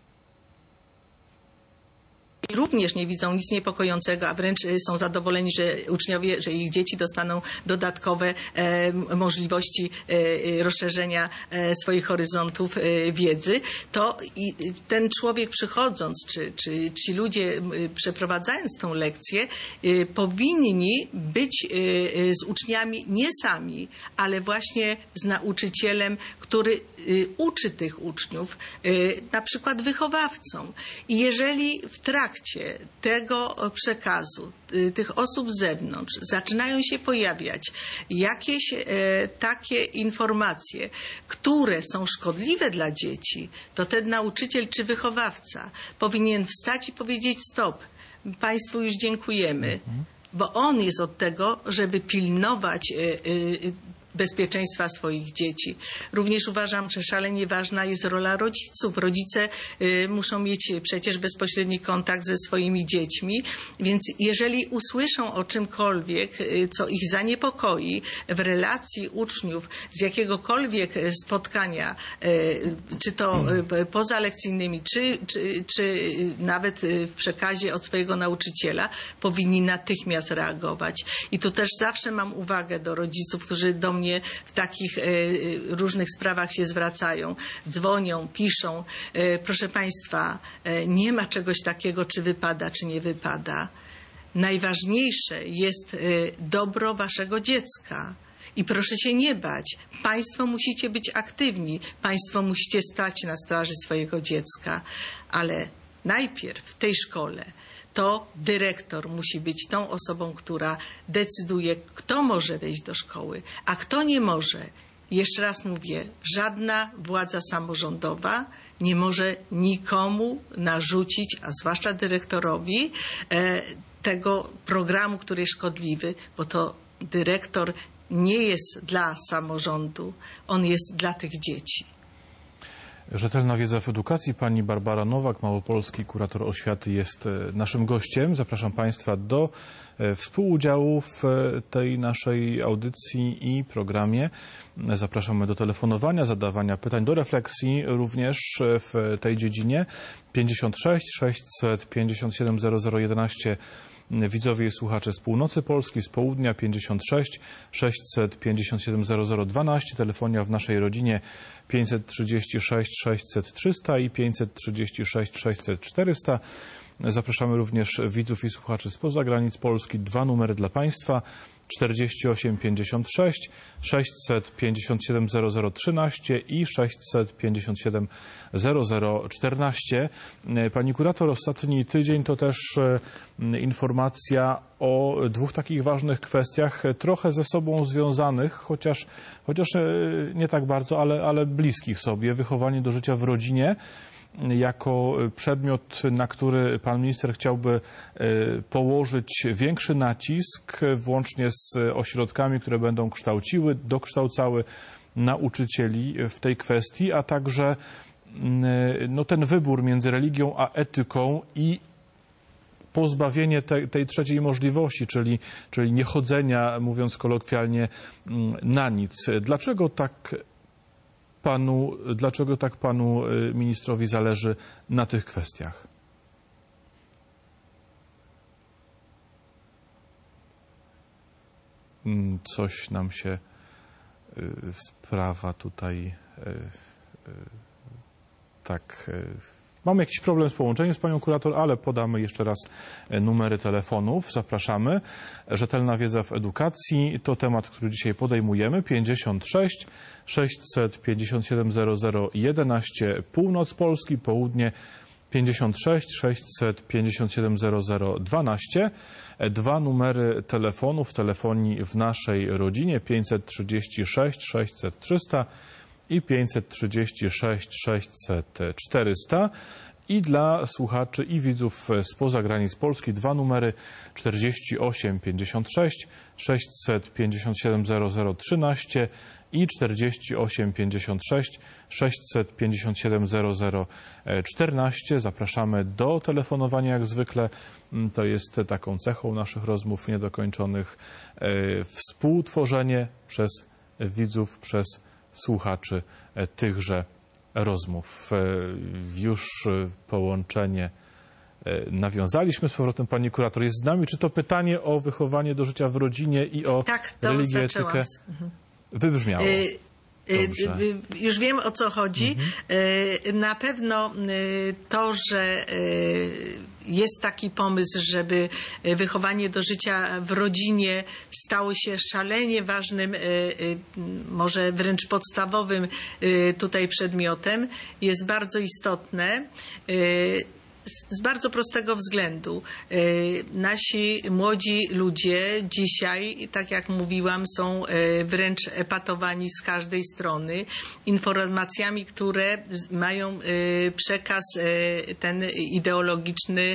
Również nie widzą nic niepokojącego, a wręcz są zadowoleni, że uczniowie, że ich dzieci dostaną dodatkowe e, możliwości e, rozszerzenia e, swoich horyzontów e, wiedzy. To i ten człowiek przychodząc, czy, czy ci ludzie e, przeprowadzając tą lekcję, e, powinni być e, z uczniami nie sami, ale właśnie z nauczycielem, który e, uczy tych uczniów, e, na przykład wychowawcą. I jeżeli w trakcie tego przekazu, tych osób z zewnątrz zaczynają się pojawiać jakieś e, takie informacje, które są szkodliwe dla dzieci, to ten nauczyciel czy wychowawca powinien wstać i powiedzieć stop, państwu już dziękujemy, bo on jest od tego, żeby pilnować e, e, bezpieczeństwa swoich dzieci. Również uważam, że szalenie ważna jest rola rodziców. Rodzice y, muszą mieć przecież bezpośredni kontakt ze swoimi dziećmi, więc jeżeli usłyszą o czymkolwiek, y, co ich zaniepokoi w relacji uczniów z jakiegokolwiek spotkania, y, czy to y, poza lekcyjnymi, czy, czy, czy nawet w przekazie od swojego nauczyciela, powinni natychmiast reagować. I tu też zawsze mam uwagę do rodziców, którzy do mnie mnie w takich różnych sprawach się zwracają, dzwonią, piszą. Proszę Państwa, nie ma czegoś takiego, czy wypada, czy nie wypada. Najważniejsze jest dobro Waszego dziecka. I proszę się nie bać. Państwo musicie być aktywni. Państwo musicie stać na straży swojego dziecka. Ale najpierw w tej szkole to dyrektor musi być tą osobą, która decyduje, kto może wejść do szkoły, a kto nie może. Jeszcze raz mówię, żadna władza samorządowa nie może nikomu narzucić, a zwłaszcza dyrektorowi, tego programu, który jest szkodliwy, bo to dyrektor nie jest dla samorządu, on jest dla tych dzieci.
Rzetelna wiedza w edukacji. Pani Barbara Nowak, małopolski kurator oświaty, jest naszym gościem. Zapraszam Państwa do współudziału w tej naszej audycji i programie. Zapraszamy do telefonowania, zadawania pytań, do refleksji również w tej dziedzinie. pięćdziesiąt sześć sześćset pięćdziesiąt siedem zero zero jedenaście. Widzowie i słuchacze z północy Polski, z południa pięćdziesiąt sześć sześćset pięćdziesiąt siedem zero zero dwanaście, telefonia w naszej rodzinie pięćset trzydzieści sześć sześćset trzysta i pięćset trzydzieści sześć sześćset czterysta. Zapraszamy również widzów i słuchaczy spoza granic Polski. Dwa numery dla Państwa: czterdzieści osiem pięćdziesiąt sześć sześćset pięćdziesiąt siedem zero zero trzynaście i sześćset pięćdziesiąt siedem zero zero czternaście. Pani kurator, ostatni tydzień to też informacja o dwóch takich ważnych kwestiach, trochę ze sobą związanych, chociaż, chociaż nie tak bardzo, ale, ale bliskich sobie. Wychowanie do życia w rodzinie jako przedmiot, na który pan minister chciałby położyć większy nacisk, włącznie z ośrodkami, które będą kształciły, dokształcały nauczycieli w tej kwestii, a także no, ten wybór między religią a etyką i pozbawienie tej, tej trzeciej możliwości, czyli, czyli niechodzenia, mówiąc kolokwialnie, na nic. Dlaczego tak Panu, dlaczego tak panu ministrowi zależy na tych kwestiach? Coś nam się sprawa tutaj tak. Mamy jakiś problem z połączeniem z panią kurator, ale podamy jeszcze raz numery telefonów. Zapraszamy. Rzetelna wiedza w edukacji to temat, który dzisiaj podejmujemy. pięćdziesiąt sześć sześćset pięćdziesiąt siedem zero zero jedenaście, północ Polski, południe pięćdziesiąt sześć sześćset pięćdziesiąt siedem zero zero dwanaście. Dwa numery telefonów w telefonii w naszej rodzinie: pięćset trzydzieści sześć sześćset trzysta i pięćset trzydzieści sześć sześćset czterysta. I dla słuchaczy i widzów spoza granic Polski dwa numery: czterdzieści osiem pięćdziesiąt sześć sześćset pięćdziesiąt siedem zero zero trzynaście i czterdzieści osiem pięćdziesiąt sześć sześćset pięćdziesiąt siedem zero zero czternaście. Zapraszamy do telefonowania jak zwykle. To jest taką cechą naszych rozmów niedokończonych. Współtworzenie przez widzów, przez słuchaczy tychże rozmów. Już połączenie nawiązaliśmy z powrotem. Pani kurator jest z nami. Czy to pytanie o wychowanie do życia w rodzinie i o
tak, to
religię,
zaczęłam.
etykę wybrzmiało?
Y
Dobrze.
Już wiem, o co chodzi. Mhm. Na pewno to, że jest taki pomysł, żeby wychowanie do życia w rodzinie stało się szalenie ważnym, może wręcz podstawowym tutaj przedmiotem, jest bardzo istotne. Z, z bardzo prostego względu. Nasi młodzi ludzie dzisiaj, tak jak mówiłam, są wręcz epatowani z każdej strony informacjami, które mają przekaz ten ideologiczny,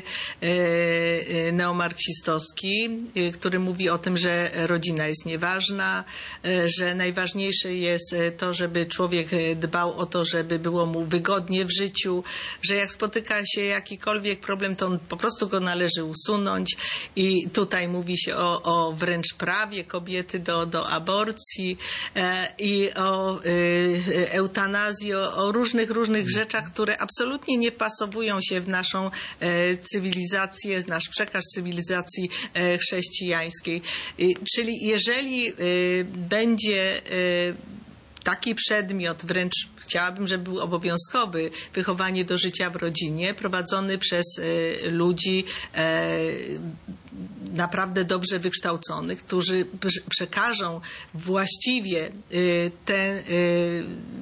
neomarksistowski, który mówi o tym, że rodzina jest nieważna, że najważniejsze jest to, żeby człowiek dbał o to, żeby było mu wygodnie w życiu, że jak spotyka się jakikolwiek problem, to on po prostu go należy usunąć i tutaj mówi się o, o wręcz prawie kobiety do, do aborcji e, i o e, eutanazji, o, o różnych, różnych rzeczach, które absolutnie nie pasowują się w naszą e, cywilizację, nasz przekaz cywilizacji e, chrześcijańskiej. E, czyli jeżeli e, będzie e, taki przedmiot, wręcz chciałabym, żeby był obowiązkowy, wychowanie do życia w rodzinie, prowadzony przez y, ludzi y, naprawdę dobrze wykształconych, którzy przekażą właściwie y, ten, y,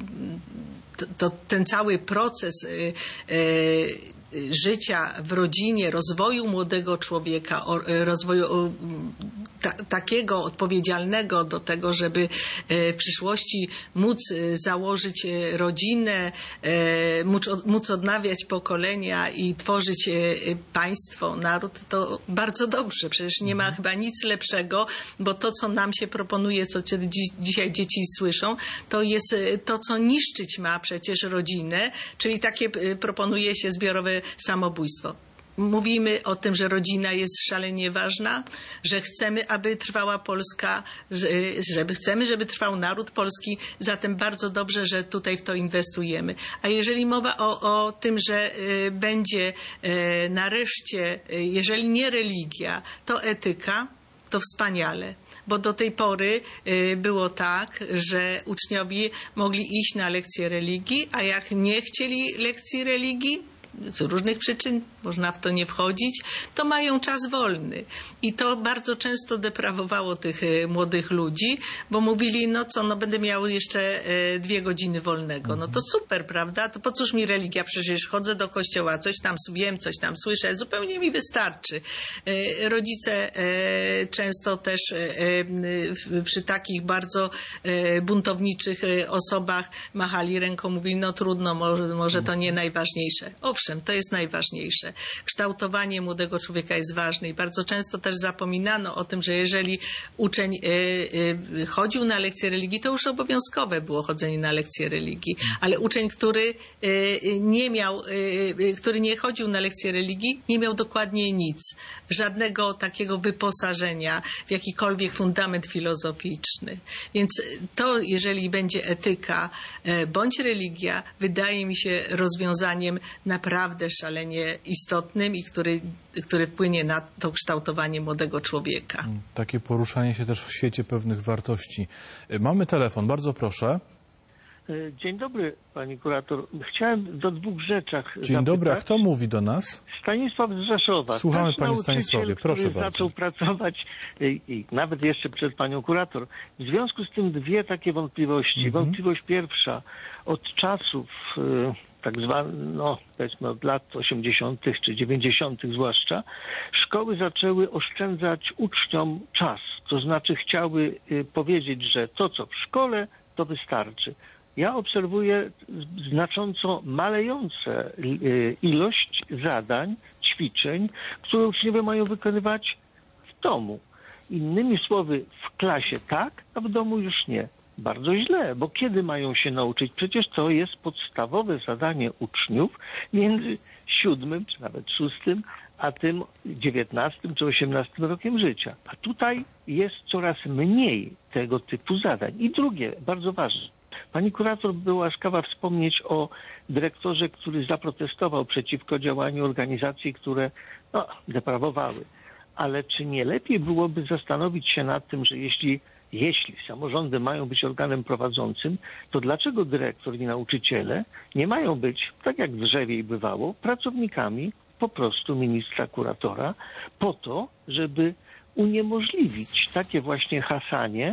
to, ten cały proces y, y, życia w rodzinie, rozwoju młodego człowieka, rozwoju ta, takiego odpowiedzialnego do tego, żeby w przyszłości móc założyć rodzinę, móc, móc odnawiać pokolenia i tworzyć państwo, naród, to bardzo dobrze. Przecież nie ma chyba nic lepszego, bo to, co nam się proponuje, co dziś, dzisiaj dzieci słyszą, to jest to, co niszczyć ma przecież rodzinę, czyli takie proponuje się zbiorowe samobójstwo. Mówimy o tym, że rodzina jest szalenie ważna, że chcemy, aby trwała Polska, żeby chcemy, żeby trwał naród polski, zatem bardzo dobrze, że tutaj w to inwestujemy. A jeżeli mowa o, o tym, że y, będzie y, nareszcie, y, jeżeli nie religia, to etyka, to wspaniale. Bo do tej pory y, było tak, że uczniowie mogli iść na lekcje religii, a jak nie chcieli lekcji religii, z różnych przyczyn, można w to nie wchodzić, to mają czas wolny. I to bardzo często deprawowało tych młodych ludzi, bo mówili, no co, no będę miał jeszcze dwie godziny wolnego. No to super, prawda? To po cóż mi religia? Przecież chodzę do kościoła, coś tam wiem, coś tam słyszę, zupełnie mi wystarczy. Rodzice często też przy takich bardzo buntowniczych osobach machali ręką, mówili, no trudno, może, może to nie najważniejsze. Owszem, to jest najważniejsze. Kształtowanie młodego człowieka jest ważne i bardzo często też zapominano o tym, że jeżeli uczeń y, y, chodził na lekcje religii, to już obowiązkowe było chodzenie na lekcje religii, ale uczeń, który y, nie miał, y, który nie chodził na lekcje religii, nie miał dokładnie nic. Żadnego takiego wyposażenia w jakikolwiek fundament filozoficzny. Więc to, jeżeli będzie etyka y, bądź religia, wydaje mi się rozwiązaniem naprawdę naprawdę szalenie istotnym i który, który wpłynie na to kształtowanie młodego człowieka.
Takie poruszanie się też w świecie pewnych wartości. Mamy telefon, bardzo proszę.
Dzień dobry, pani kurator. Chciałem do dwóch rzeczach
Dzień
zapytać.
dobry, a kto mówi do nas?
Stanisław z Rzeszowa.
Słuchamy,
Też
panie Stanisławie, proszę
który
bardzo.
zaczął pracować i, i nawet jeszcze przed panią kurator. W związku z tym dwie takie wątpliwości.
Mhm.
Wątpliwość pierwsza. Od czasów y, tak zwanych, no powiedzmy od lat osiemdziesiątych czy dziewięćdziesiątych zwłaszcza, szkoły zaczęły oszczędzać uczniom czas. To znaczy chciały y, powiedzieć, że to, co w szkole, to wystarczy. Ja obserwuję znacząco malejące ilość zadań, ćwiczeń, które uczniowie mają wykonywać w domu. Innymi słowy, w klasie tak, a w domu już nie. Bardzo źle, bo kiedy mają się nauczyć? Przecież to jest podstawowe zadanie uczniów między siódmym, czy nawet szóstym, a tym dziewiętnastym czy osiemnastym rokiem życia. A tutaj jest coraz mniej tego typu zadań. I drugie, bardzo ważne. Pani kurator była łaskawa wspomnieć o dyrektorze, który zaprotestował przeciwko działaniu organizacji, które no, deprawowały. Ale czy nie lepiej byłoby zastanowić się nad tym, że jeśli, jeśli samorządy mają być organem prowadzącym, to dlaczego dyrektor i nauczyciele nie mają być, tak jak drzewiej bywało, pracownikami po prostu ministra kuratora, po to, żeby uniemożliwić takie właśnie hasanie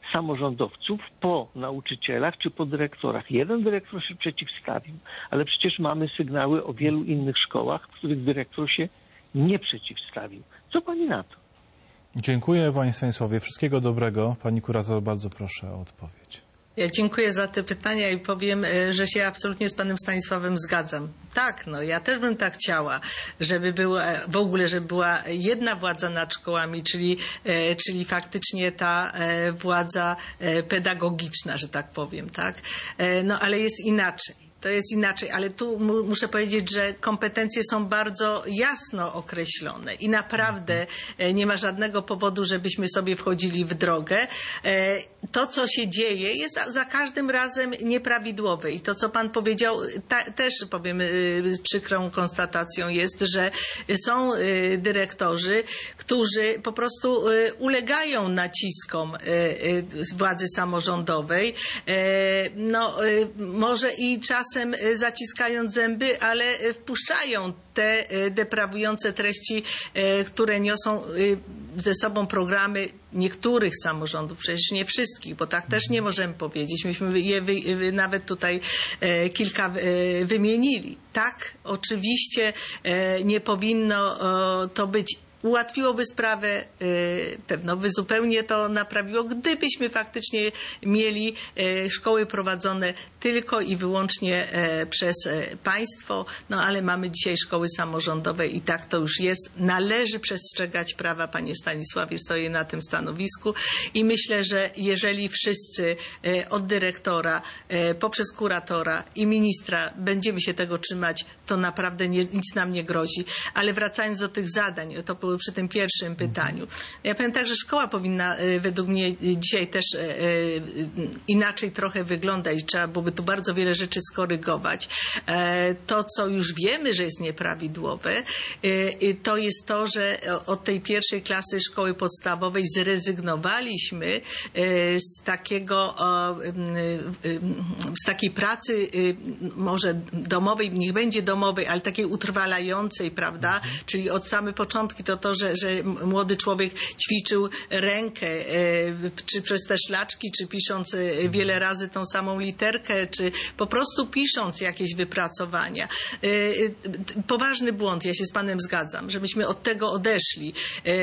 samorządowców po nauczycielach czy po dyrektorach. Jeden dyrektor się przeciwstawił, ale przecież mamy sygnały o wielu innych szkołach, w których dyrektor się nie przeciwstawił. Co pani na to?
Dziękuję panie Stanisławie. Wszystkiego dobrego. Pani kurator, bardzo proszę o odpowiedź.
Ja dziękuję za te pytania i powiem, że się absolutnie z panem Stanisławem zgadzam. Tak, no ja też bym tak chciała, żeby była w ogóle, żeby była jedna władza nad szkołami, czyli, czyli faktycznie ta władza pedagogiczna, że tak powiem, tak? No ale jest inaczej. To jest inaczej, ale tu muszę powiedzieć, że kompetencje są bardzo jasno określone i naprawdę nie ma żadnego powodu, żebyśmy sobie wchodzili w drogę. To, co się dzieje, jest za każdym razem nieprawidłowe i to, co pan powiedział, ta, też powiem z przykrą konstatacją jest, że są dyrektorzy, którzy po prostu ulegają naciskom władzy samorządowej. No, może i czas czasem zaciskając zęby, ale wpuszczają te deprawujące treści, które niosą ze sobą programy niektórych samorządów, przecież nie wszystkich, bo tak też nie możemy powiedzieć. Myśmy je wy, nawet tutaj kilka wymienili. Tak, oczywiście nie powinno to być. Ułatwiłoby sprawę, pewno by zupełnie to naprawiło, gdybyśmy faktycznie mieli szkoły prowadzone tylko i wyłącznie przez państwo, no ale mamy dzisiaj szkoły samorządowe i tak to już jest. Należy przestrzegać prawa, panie Stanisławie, stoję na tym stanowisku i myślę, że jeżeli wszyscy od dyrektora, poprzez kuratora i ministra będziemy się tego trzymać, to naprawdę nie, nic nam nie grozi. Ale wracając do tych zadań, to było przy tym pierwszym pytaniu. Ja powiem tak, że szkoła powinna według mnie dzisiaj też inaczej trochę wyglądać. Trzeba byłoby tu bardzo wiele rzeczy skorygować. To, co już wiemy, że jest nieprawidłowe, to jest to, że od tej pierwszej klasy szkoły podstawowej zrezygnowaliśmy z takiego, z takiej pracy może domowej, niech będzie domowej, ale takiej utrwalającej, prawda? Mhm. Czyli od samych początku to to, że, że młody człowiek ćwiczył rękę, czy przez te szlaczki, czy pisząc wiele razy tą samą literkę, czy po prostu pisząc jakieś wypracowania. Poważny błąd, ja się z panem zgadzam, żebyśmy od tego odeszli.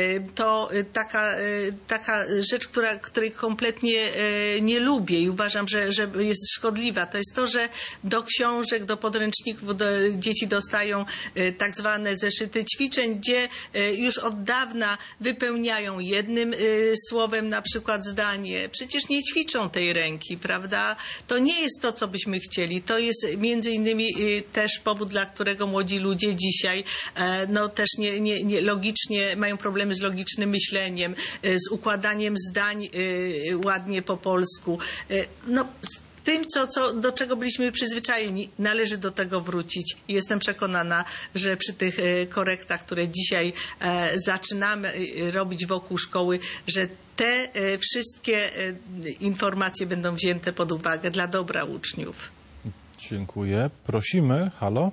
To taka, taka rzecz, która, której kompletnie nie lubię i uważam, że, że jest szkodliwa, to jest to, że do książek, do podręczników do, dzieci dostają tak zwane zeszyty ćwiczeń, gdzie już od dawna wypełniają jednym słowem na przykład zdanie. Przecież nie ćwiczą tej ręki, prawda? To nie jest to, co byśmy chcieli. To jest między innymi też powód, dla którego młodzi ludzie dzisiaj no też nie, nie, nie logicznie mają problemy z logicznym myśleniem, z układaniem zdań ładnie po polsku. No, tym, co, co, do czego byliśmy przyzwyczajeni, należy do tego wrócić. Jestem przekonana, że przy tych korektach, które dzisiaj zaczynamy robić wokół szkoły, że te wszystkie informacje będą wzięte pod uwagę dla dobra uczniów. Dziękuję.
Prosimy. Halo?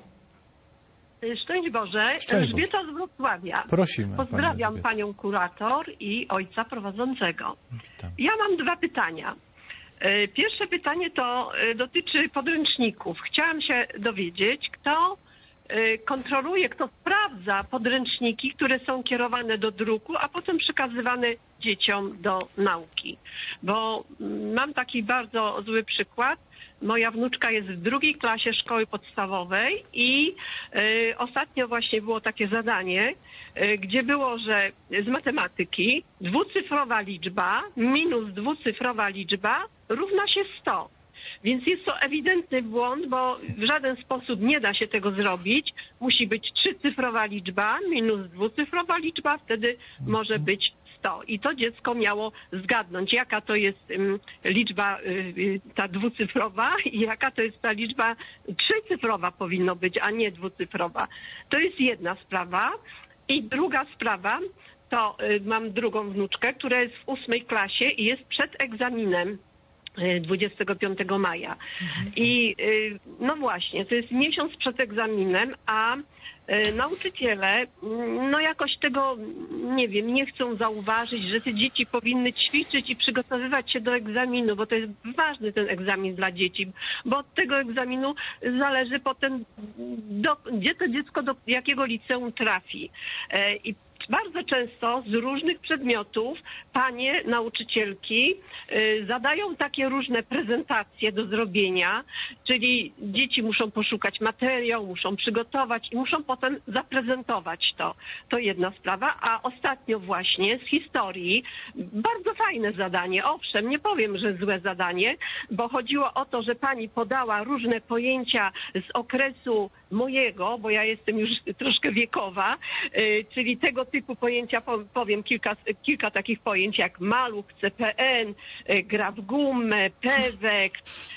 Szczęść Boże.
Szczęść
Elżbieta z Wrocławia.
Prosimy.
Pozdrawiam panią kurator i ojca prowadzącego. Witam. Ja mam dwa pytania. Pierwsze pytanie to dotyczy podręczników. Chciałam się dowiedzieć, kto kontroluje, kto sprawdza podręczniki, które są kierowane do druku, a potem przekazywane dzieciom do nauki. Bo mam taki bardzo zły przykład. Moja wnuczka jest w drugiej klasie szkoły podstawowej i y, ostatnio właśnie było takie zadanie, y, gdzie było, że z matematyki dwucyfrowa liczba minus dwucyfrowa liczba równa się sto. Więc jest to ewidentny błąd, bo w żaden sposób nie da się tego zrobić. Musi być trzycyfrowa liczba minus dwucyfrowa liczba, wtedy może być sto. I to dziecko miało zgadnąć, jaka to jest um, liczba y, ta dwucyfrowa i jaka to jest ta liczba trzycyfrowa powinno być, a nie dwucyfrowa. To jest jedna sprawa. I druga sprawa, to y, mam drugą wnuczkę, która jest w ósmej klasie i jest przed egzaminem dwudziestego piątego maja. I no właśnie, to jest miesiąc przed egzaminem, a Nauczyciele, no jakoś tego, nie wiem, nie chcą zauważyć, że te dzieci powinny ćwiczyć i przygotowywać się do egzaminu, bo to jest ważny ten egzamin dla dzieci, bo od tego egzaminu zależy potem, do, gdzie to dziecko do jakiego liceum trafi. I bardzo często z różnych przedmiotów panie nauczycielki zadają takie różne prezentacje do zrobienia, czyli dzieci muszą poszukać materiał, muszą przygotować i muszą potem zaprezentować to. To jedna sprawa, a ostatnio właśnie z historii bardzo fajne zadanie, owszem, nie powiem, że złe zadanie, bo chodziło o to, że pani podała różne pojęcia z okresu mojego, bo ja jestem już troszkę wiekowa, czyli tego typu pojęcia, powiem kilka, kilka takich pojęć jak maluch, C P N, gra w gumę, pewek,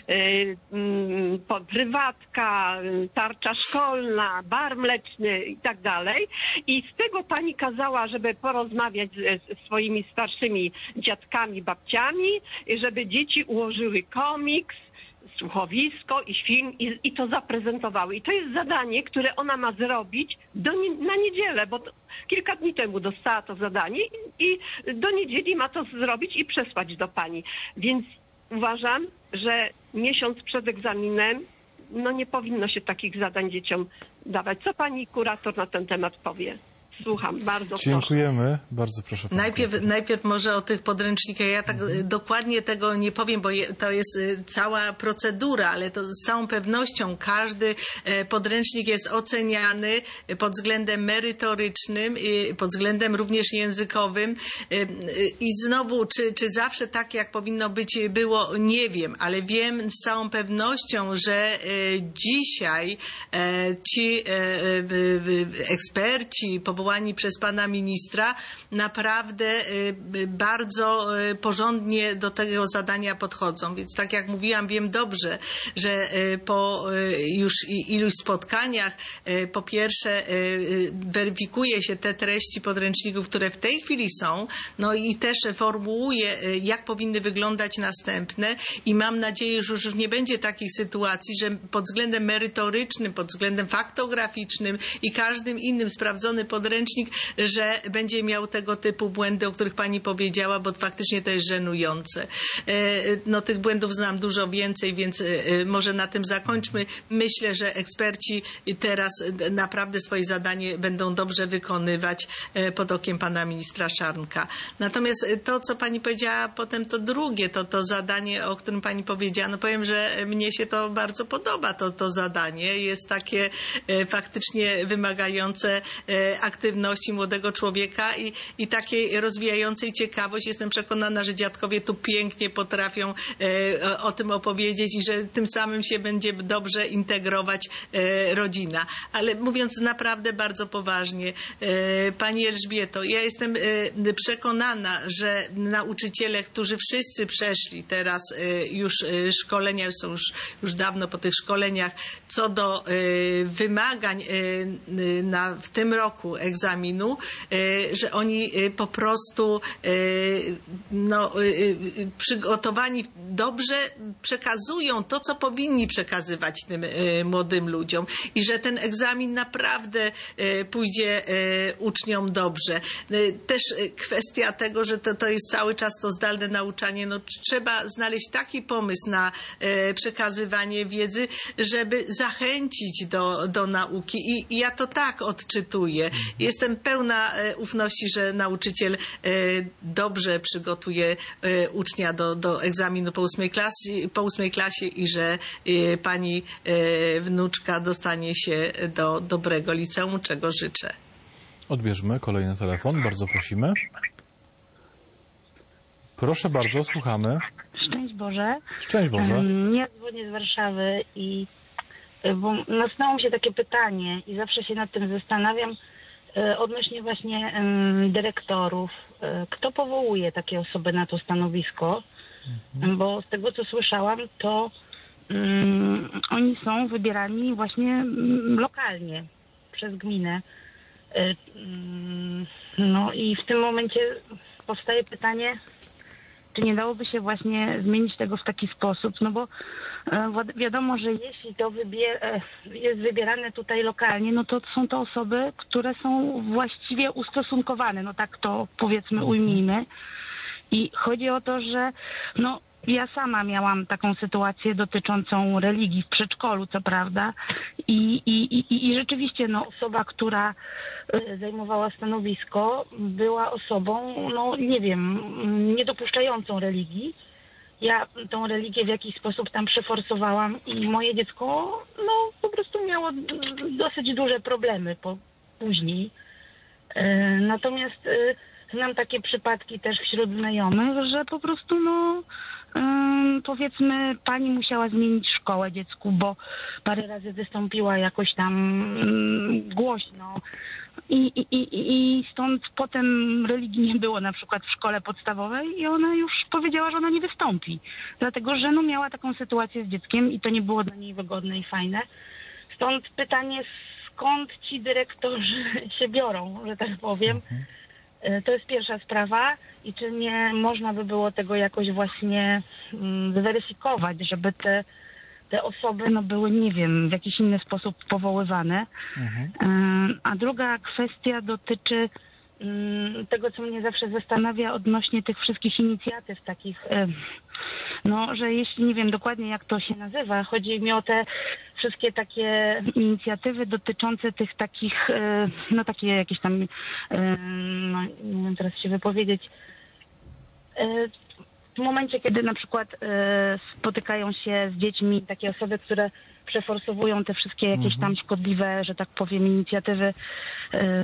prywatka, tarcza szkolna, bar mleczny i tak dalej. I z tego pani kazała, żeby porozmawiać ze swoimi starszymi dziadkami, babciami, żeby dzieci ułożyły komiks, słuchowisko i film i, i to zaprezentowały. I to jest zadanie, które ona ma zrobić do, na niedzielę, bo to, kilka dni temu dostała to zadanie i, i do niedzieli ma to zrobić i przesłać do pani. Więc uważam, że miesiąc przed egzaminem no nie powinno się takich zadań dzieciom dawać. Co pani kurator na ten temat powie? Słucham, bardzo proszę.
Dziękujemy. Bardzo proszę.
Najpierw, najpierw może o tych podręcznikach. Ja tak mhm. dokładnie tego nie powiem, bo je, to jest cała procedura, ale to z całą pewnością każdy podręcznik jest oceniany pod względem merytorycznym, pod względem również językowym. I znowu, czy, czy zawsze tak, jak powinno być, było, nie wiem, ale wiem z całą pewnością, że dzisiaj ci eksperci powołani przez pana ministra naprawdę bardzo porządnie do tego zadania podchodzą. Więc tak jak mówiłam, wiem dobrze, że po już iluś spotkaniach po pierwsze weryfikuje się te treści podręczników, które w tej chwili są, no i też formułuje, jak powinny wyglądać następne i mam nadzieję, że już nie będzie takich sytuacji, że pod względem merytorycznym, pod względem faktograficznym i każdym innym sprawdzony podręcznik, że będzie miał tego typu błędy, o których pani powiedziała, bo faktycznie to jest żenujące. No tych błędów znam dużo więcej, więc może na tym zakończmy. Myślę, że eksperci teraz naprawdę swoje zadanie będą dobrze wykonywać pod okiem pana ministra Czarnka. Natomiast to, co pani powiedziała potem, to drugie, to to zadanie, o którym pani powiedziała, no powiem, że mnie się to bardzo podoba, to, to zadanie. Jest takie faktycznie wymagające aktywności młodego człowieka i, i takiej rozwijającej ciekawość. Jestem przekonana, że dziadkowie tu pięknie potrafią e, o tym opowiedzieć i że tym samym się będzie dobrze integrować e, rodzina. Ale mówiąc naprawdę bardzo poważnie, e, pani Elżbieto, ja jestem e, przekonana, że nauczyciele, którzy wszyscy przeszli teraz e, już e, szkolenia, już są już, już dawno po tych szkoleniach, co do e, wymagań e, na, w tym roku egzaminu, że oni po prostu no, przygotowani dobrze przekazują to, co powinni przekazywać tym młodym ludziom i że ten egzamin naprawdę pójdzie uczniom dobrze. Też kwestia tego, że to, to jest cały czas to zdalne nauczanie, no trzeba znaleźć taki pomysł na przekazywanie wiedzy, żeby zachęcić do, do nauki i, i ja to tak odczytuję. Jestem pełna ufności, że nauczyciel dobrze przygotuje ucznia do, do egzaminu po ósmej klasie, po ósmej klasie i że pani wnuczka dostanie się do dobrego liceum, czego życzę.
Odbierzmy kolejny telefon. Bardzo prosimy. Proszę bardzo, słuchamy.
Szczęść Boże.
Szczęść Boże.
Ja dzwonię z Warszawy i bo nasunęło mi się takie pytanie i zawsze się nad tym zastanawiam odnośnie właśnie um, dyrektorów. Kto powołuje takie osoby na to stanowisko? Mhm. Bo z tego, co słyszałam, to um, oni są wybierani właśnie um, lokalnie przez gminę. Um, no i w tym momencie powstaje pytanie, czy nie dałoby się właśnie zmienić tego w taki sposób, no bo wiadomo, że jeśli to wybier- jest wybierane tutaj lokalnie, no to są to osoby, które są właściwie ustosunkowane, no tak to powiedzmy ujmijmy. I chodzi o to, że no ja sama miałam taką sytuację dotyczącą religii w przedszkolu, co prawda, i, i, i, i rzeczywiście no, osoba, która zajmowała stanowisko, była osobą, no nie wiem, niedopuszczającą religii. Ja tą religię w jakiś sposób tam przeforsowałam i moje dziecko no po prostu miało dosyć duże problemy po, później. Natomiast znam takie przypadki też wśród znajomych, że po prostu no powiedzmy pani musiała zmienić szkołę dziecku, bo parę razy wystąpiła jakoś tam głośno. I, i, i, I stąd potem religii nie było na przykład w szkole podstawowej i ona już powiedziała, że ona nie wystąpi. Dlatego, że no miała taką sytuację z dzieckiem i to nie było dla niej wygodne i fajne. Stąd pytanie, skąd ci dyrektorzy się biorą, że tak powiem. To jest pierwsza sprawa i czy nie można by było tego jakoś właśnie zweryfikować, żeby te te osoby no, były, nie wiem, w jakiś inny sposób powoływane. Mhm. A druga kwestia dotyczy tego, co mnie zawsze zastanawia odnośnie tych wszystkich inicjatyw takich, no, że jeśli nie wiem dokładnie, jak to się nazywa, chodzi mi o te wszystkie takie inicjatywy dotyczące tych takich, no takie jakieś tam, no, nie wiem teraz się wypowiedzieć, w momencie, kiedy na przykład y, spotykają się z dziećmi takie osoby, które przeforsowują te wszystkie jakieś tam szkodliwe, że tak powiem, inicjatywy y, y,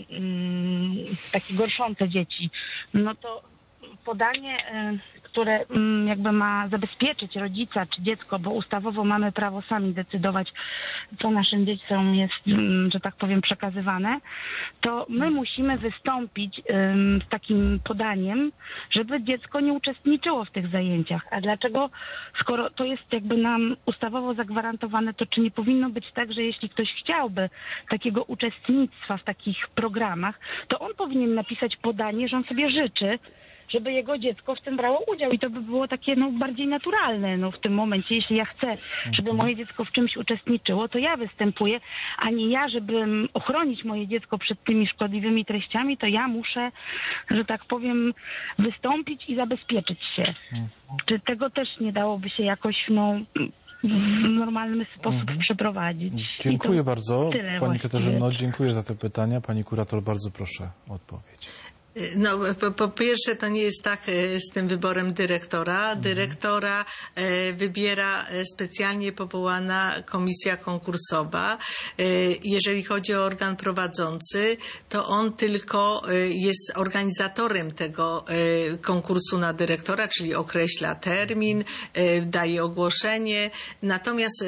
takie gorszące dzieci, no to podanie, y, które y, jakby ma zabezpieczyć rodzica czy dziecko, bo ustawowo mamy prawo sami decydować, co naszym dzieciom jest, y, że tak powiem, przekazywane, to my musimy wystąpić y, z takim podaniem, żeby dziecko nie uczestniczyło w tych zajęciach. A dlaczego, skoro to jest jakby nam ustawowo zagwarantowane, to czy nie powinno być tak, że jeśli ktoś chciałby takiego uczestnictwa w takich programach, to on powinien napisać podanie, że on sobie życzy, żeby jego dziecko w tym brało udział i to by było takie no, bardziej naturalne no, w tym momencie. Jeśli ja chcę, żeby moje dziecko w czymś uczestniczyło, to ja występuję, a nie ja, żeby ochronić moje dziecko przed tymi szkodliwymi treściami, to ja muszę, że tak powiem, wystąpić i zabezpieczyć się. Czy tego też nie dałoby się jakoś no, w normalny sposób mhm. przeprowadzić?
Dziękuję bardzo. Pani Katarzyno,
właściwie.
dziękuję za te pytania. Pani kurator, bardzo proszę o odpowiedź.
No, po, po pierwsze, to nie jest tak z tym wyborem dyrektora. Dyrektora wybiera specjalnie powołana komisja konkursowa. Jeżeli chodzi o organ prowadzący, to on tylko jest organizatorem tego konkursu na dyrektora, czyli określa termin, daje ogłoszenie. Natomiast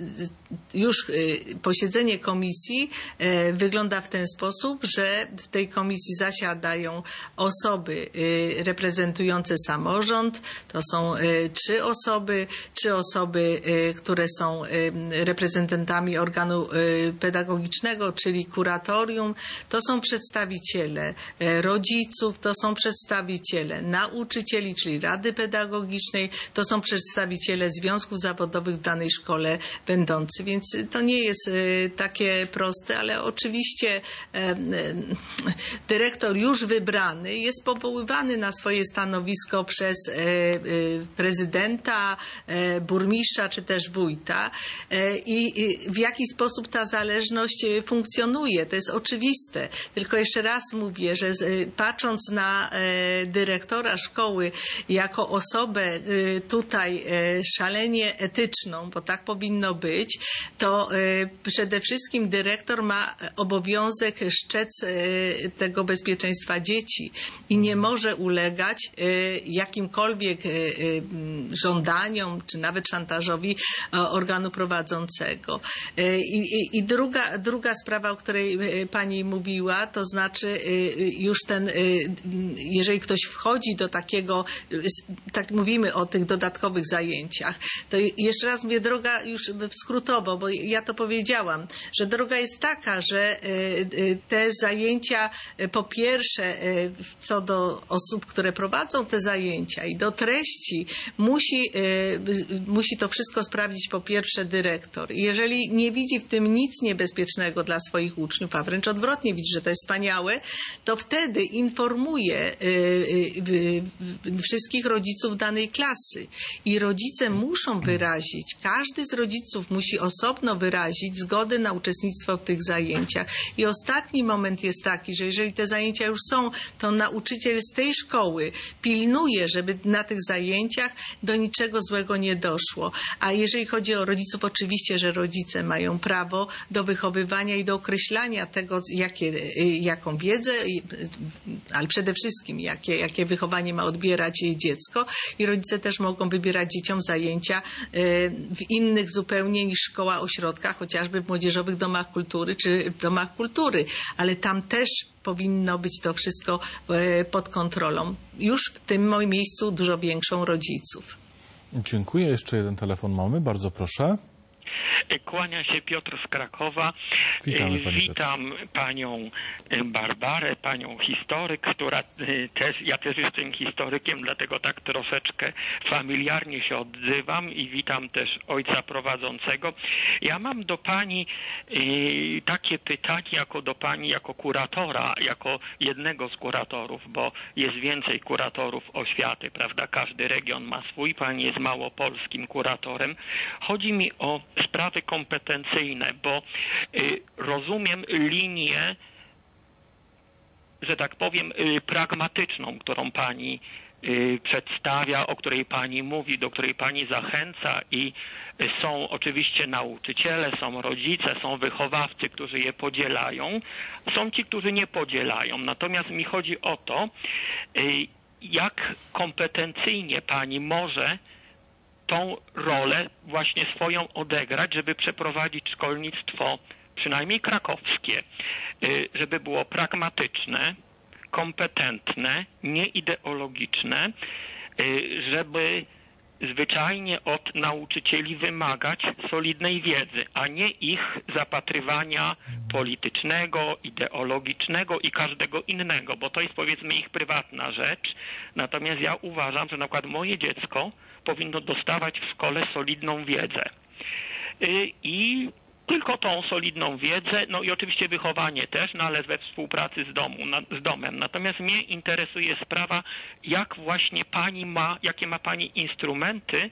już posiedzenie komisji wygląda w ten sposób, że w tej komisji zasiadają osoby reprezentujące samorząd, to są trzy osoby, trzy osoby, które są reprezentantami organu pedagogicznego, czyli kuratorium, to są przedstawiciele rodziców, to są przedstawiciele nauczycieli, czyli Rady Pedagogicznej, to są przedstawiciele związków zawodowych w danej szkole będący, więc to nie jest takie proste, ale oczywiście dyrektor już wybrany jest powoływany na swoje stanowisko przez prezydenta, burmistrza czy też wójta i w jaki sposób ta zależność funkcjonuje. To jest oczywiste. Tylko jeszcze raz mówię, że patrząc na dyrektora szkoły jako osobę tutaj szalenie etyczną, bo tak powinno być, to przede wszystkim dyrektor ma obowiązek szczec tego bezpieczeństwa dzieci i nie może ulegać jakimkolwiek żądaniom czy nawet szantażowi organu prowadzącego. I, i, i druga, druga sprawa, o której pani mówiła, to znaczy już ten, jeżeli ktoś wchodzi do takiego, tak mówimy o tych dodatkowych zajęciach, to jeszcze raz mówię, droga już skrótowo, bo ja to powiedziałam, że droga jest taka, że te zajęcia po pierwsze co do osób, które prowadzą te zajęcia i do treści musi, musi to wszystko sprawdzić po pierwsze dyrektor. Jeżeli nie widzi w tym nic niebezpiecznego dla swoich uczniów, a wręcz odwrotnie widzi, że to jest wspaniałe, to wtedy informuje wszystkich rodziców danej klasy. I rodzice muszą wyrazić, każdy z rodziców musi osobno wyrazić zgodę na uczestnictwo w tych zajęciach. I ostatni moment jest taki, że jeżeli te zajęcia już są, to nauczyciel z tej szkoły pilnuje, żeby na tych zajęciach do niczego złego nie doszło. A jeżeli chodzi o rodziców, oczywiście, że rodzice mają prawo do wychowywania i do określania tego, jakie, jaką wiedzę, ale przede wszystkim jakie, jakie wychowanie ma odbierać jej dziecko. I rodzice też mogą wybierać dzieciom zajęcia w innych zupełnie niż szkoła ośrodkach, chociażby w młodzieżowych domach kultury czy domach kultury. Ale tam też powinno być to wszystko pod kontrolą. Już w tym moim miejscu dużo większą rodziców.
Dziękuję. Jeszcze jeden telefon mamy. Bardzo proszę.
Kłania się Piotr z Krakowa.
Witamy, panie
Witam
Piotrze.
panią Barbarę, panią historyk, która też, ja też jestem historykiem, dlatego tak troszeczkę familiarnie się odzywam i witam też ojca prowadzącego. Ja mam do pani y, takie pytanie jako do pani, jako kuratora, jako jednego z kuratorów, bo jest więcej kuratorów oświaty, prawda? Każdy region ma swój, pani jest małopolskim kuratorem. Chodzi mi o sprawy kompetencyjne, bo y, rozumiem linię, że tak powiem, y, pragmatyczną, którą pani y, przedstawia, o której pani mówi, do której pani zachęca i y, są oczywiście nauczyciele, są rodzice, są wychowawcy, którzy je podzielają, są ci, którzy nie podzielają. Natomiast mi chodzi o to, y, jak kompetencyjnie pani może tą rolę właśnie swoją odegrać, żeby przeprowadzić szkolnictwo przynajmniej krakowskie, żeby było pragmatyczne, kompetentne, nieideologiczne, żeby zwyczajnie od nauczycieli wymagać solidnej wiedzy, a nie ich zapatrywania politycznego, ideologicznego i każdego innego, bo to jest powiedzmy ich prywatna rzecz. Natomiast ja uważam, że na przykład moje dziecko powinno dostawać w szkole solidną wiedzę. I tylko tą solidną wiedzę, no i oczywiście wychowanie też, no ale we współpracy z, domu, z domem. Natomiast mnie interesuje sprawa, jak właśnie pani ma, jakie ma pani instrumenty,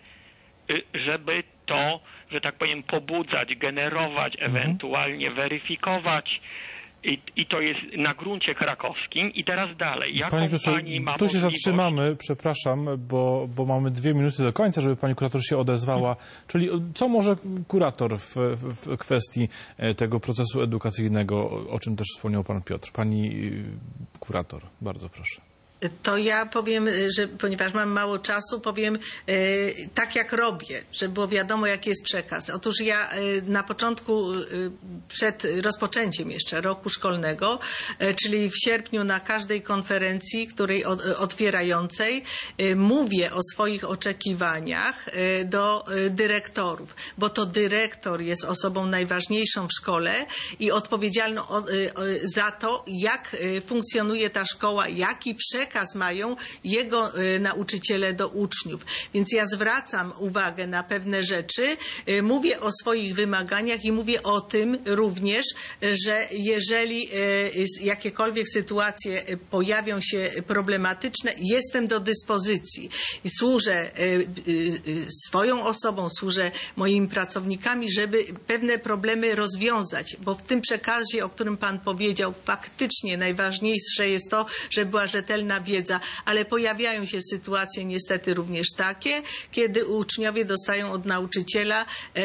żeby to, że tak powiem, pobudzać, generować, ewentualnie weryfikować. I, I to jest na gruncie krakowskim. I teraz dalej. Jaką
Pani Piotrze,
pani ma
tu się
możliwość...
zatrzymamy, przepraszam, bo, bo mamy dwie minuty do końca, żeby pani kurator się odezwała. Czyli co może kurator w, w kwestii tego procesu edukacyjnego, o czym też wspomniał pan Piotr? Pani kurator, bardzo proszę.
To ja powiem, że ponieważ mam mało czasu, powiem e, tak jak robię, żeby było wiadomo, jaki jest przekaz. Otóż ja e, na początku, e, przed rozpoczęciem jeszcze roku szkolnego, e, czyli w sierpniu na każdej konferencji, której od, otwierającej, e, mówię o swoich oczekiwaniach e, do e, dyrektorów, bo to dyrektor jest osobą najważniejszą w szkole i odpowiedzialną o, e, za to, jak e, funkcjonuje ta szkoła, jaki przekaz przekaz mają jego y, nauczyciele do uczniów. Więc ja zwracam uwagę na pewne rzeczy, y, mówię o swoich wymaganiach i mówię o tym również, że jeżeli y, jakiekolwiek sytuacje pojawią się problematyczne, jestem do dyspozycji i służę y, y, swoją osobą, służę moimi pracownikami, żeby pewne problemy rozwiązać, bo w tym przekazie, o którym pan powiedział, faktycznie najważniejsze jest to, żeby była rzetelna wiedza, ale pojawiają się sytuacje niestety również takie, kiedy uczniowie dostają od nauczyciela e,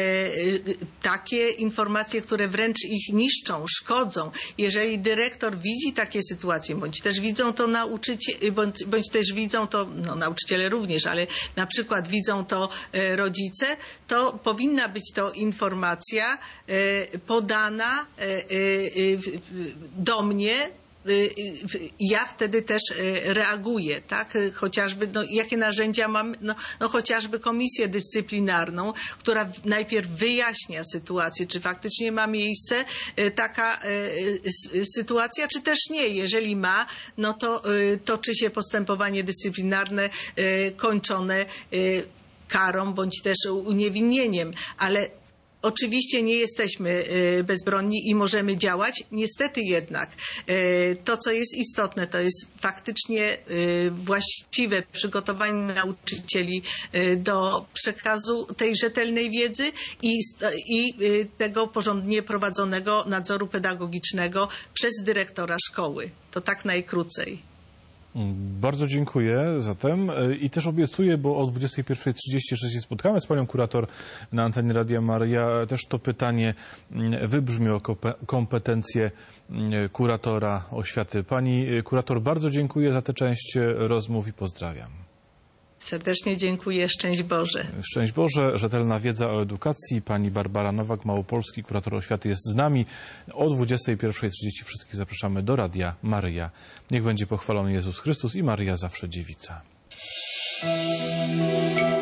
takie informacje, które wręcz ich niszczą, szkodzą. Jeżeli dyrektor widzi takie sytuacje, bądź też widzą to nauczyciele, bądź, bądź też widzą to, no nauczyciele również, ale na przykład widzą to e, rodzice, to powinna być to informacja e, podana e, e, do mnie, ja wtedy też reaguję, tak? Chociażby, no, jakie narzędzia mam, no, no chociażby komisję dyscyplinarną, która najpierw wyjaśnia sytuację, czy faktycznie ma miejsce taka sytuacja, czy też nie. Jeżeli ma, no to toczy się postępowanie dyscyplinarne kończone karą bądź też uniewinnieniem, ale oczywiście nie jesteśmy bezbronni i możemy działać. Niestety jednak to, co jest istotne, to jest faktycznie właściwe przygotowanie nauczycieli do przekazu tej rzetelnej wiedzy i, i tego porządnie prowadzonego nadzoru pedagogicznego przez dyrektora szkoły. To tak najkrócej.
Bardzo dziękuję zatem i też obiecuję, bo o dwudziestej pierwszej trzydzieści sześć się spotkamy z panią kurator na antenie Radia Maryja. Też to pytanie wybrzmi o kompetencje kuratora oświaty. Pani kurator, bardzo dziękuję za tę część rozmów i pozdrawiam.
Serdecznie dziękuję. Szczęść Boże.
Szczęść Boże. Rzetelna wiedza o edukacji. Pani Barbara Nowak-Małopolski, kurator oświaty, jest z nami. O dwudziestej pierwszej trzydzieści wszystkich zapraszamy do Radia Maryja. Niech będzie pochwalony Jezus Chrystus i Maryja zawsze dziewica.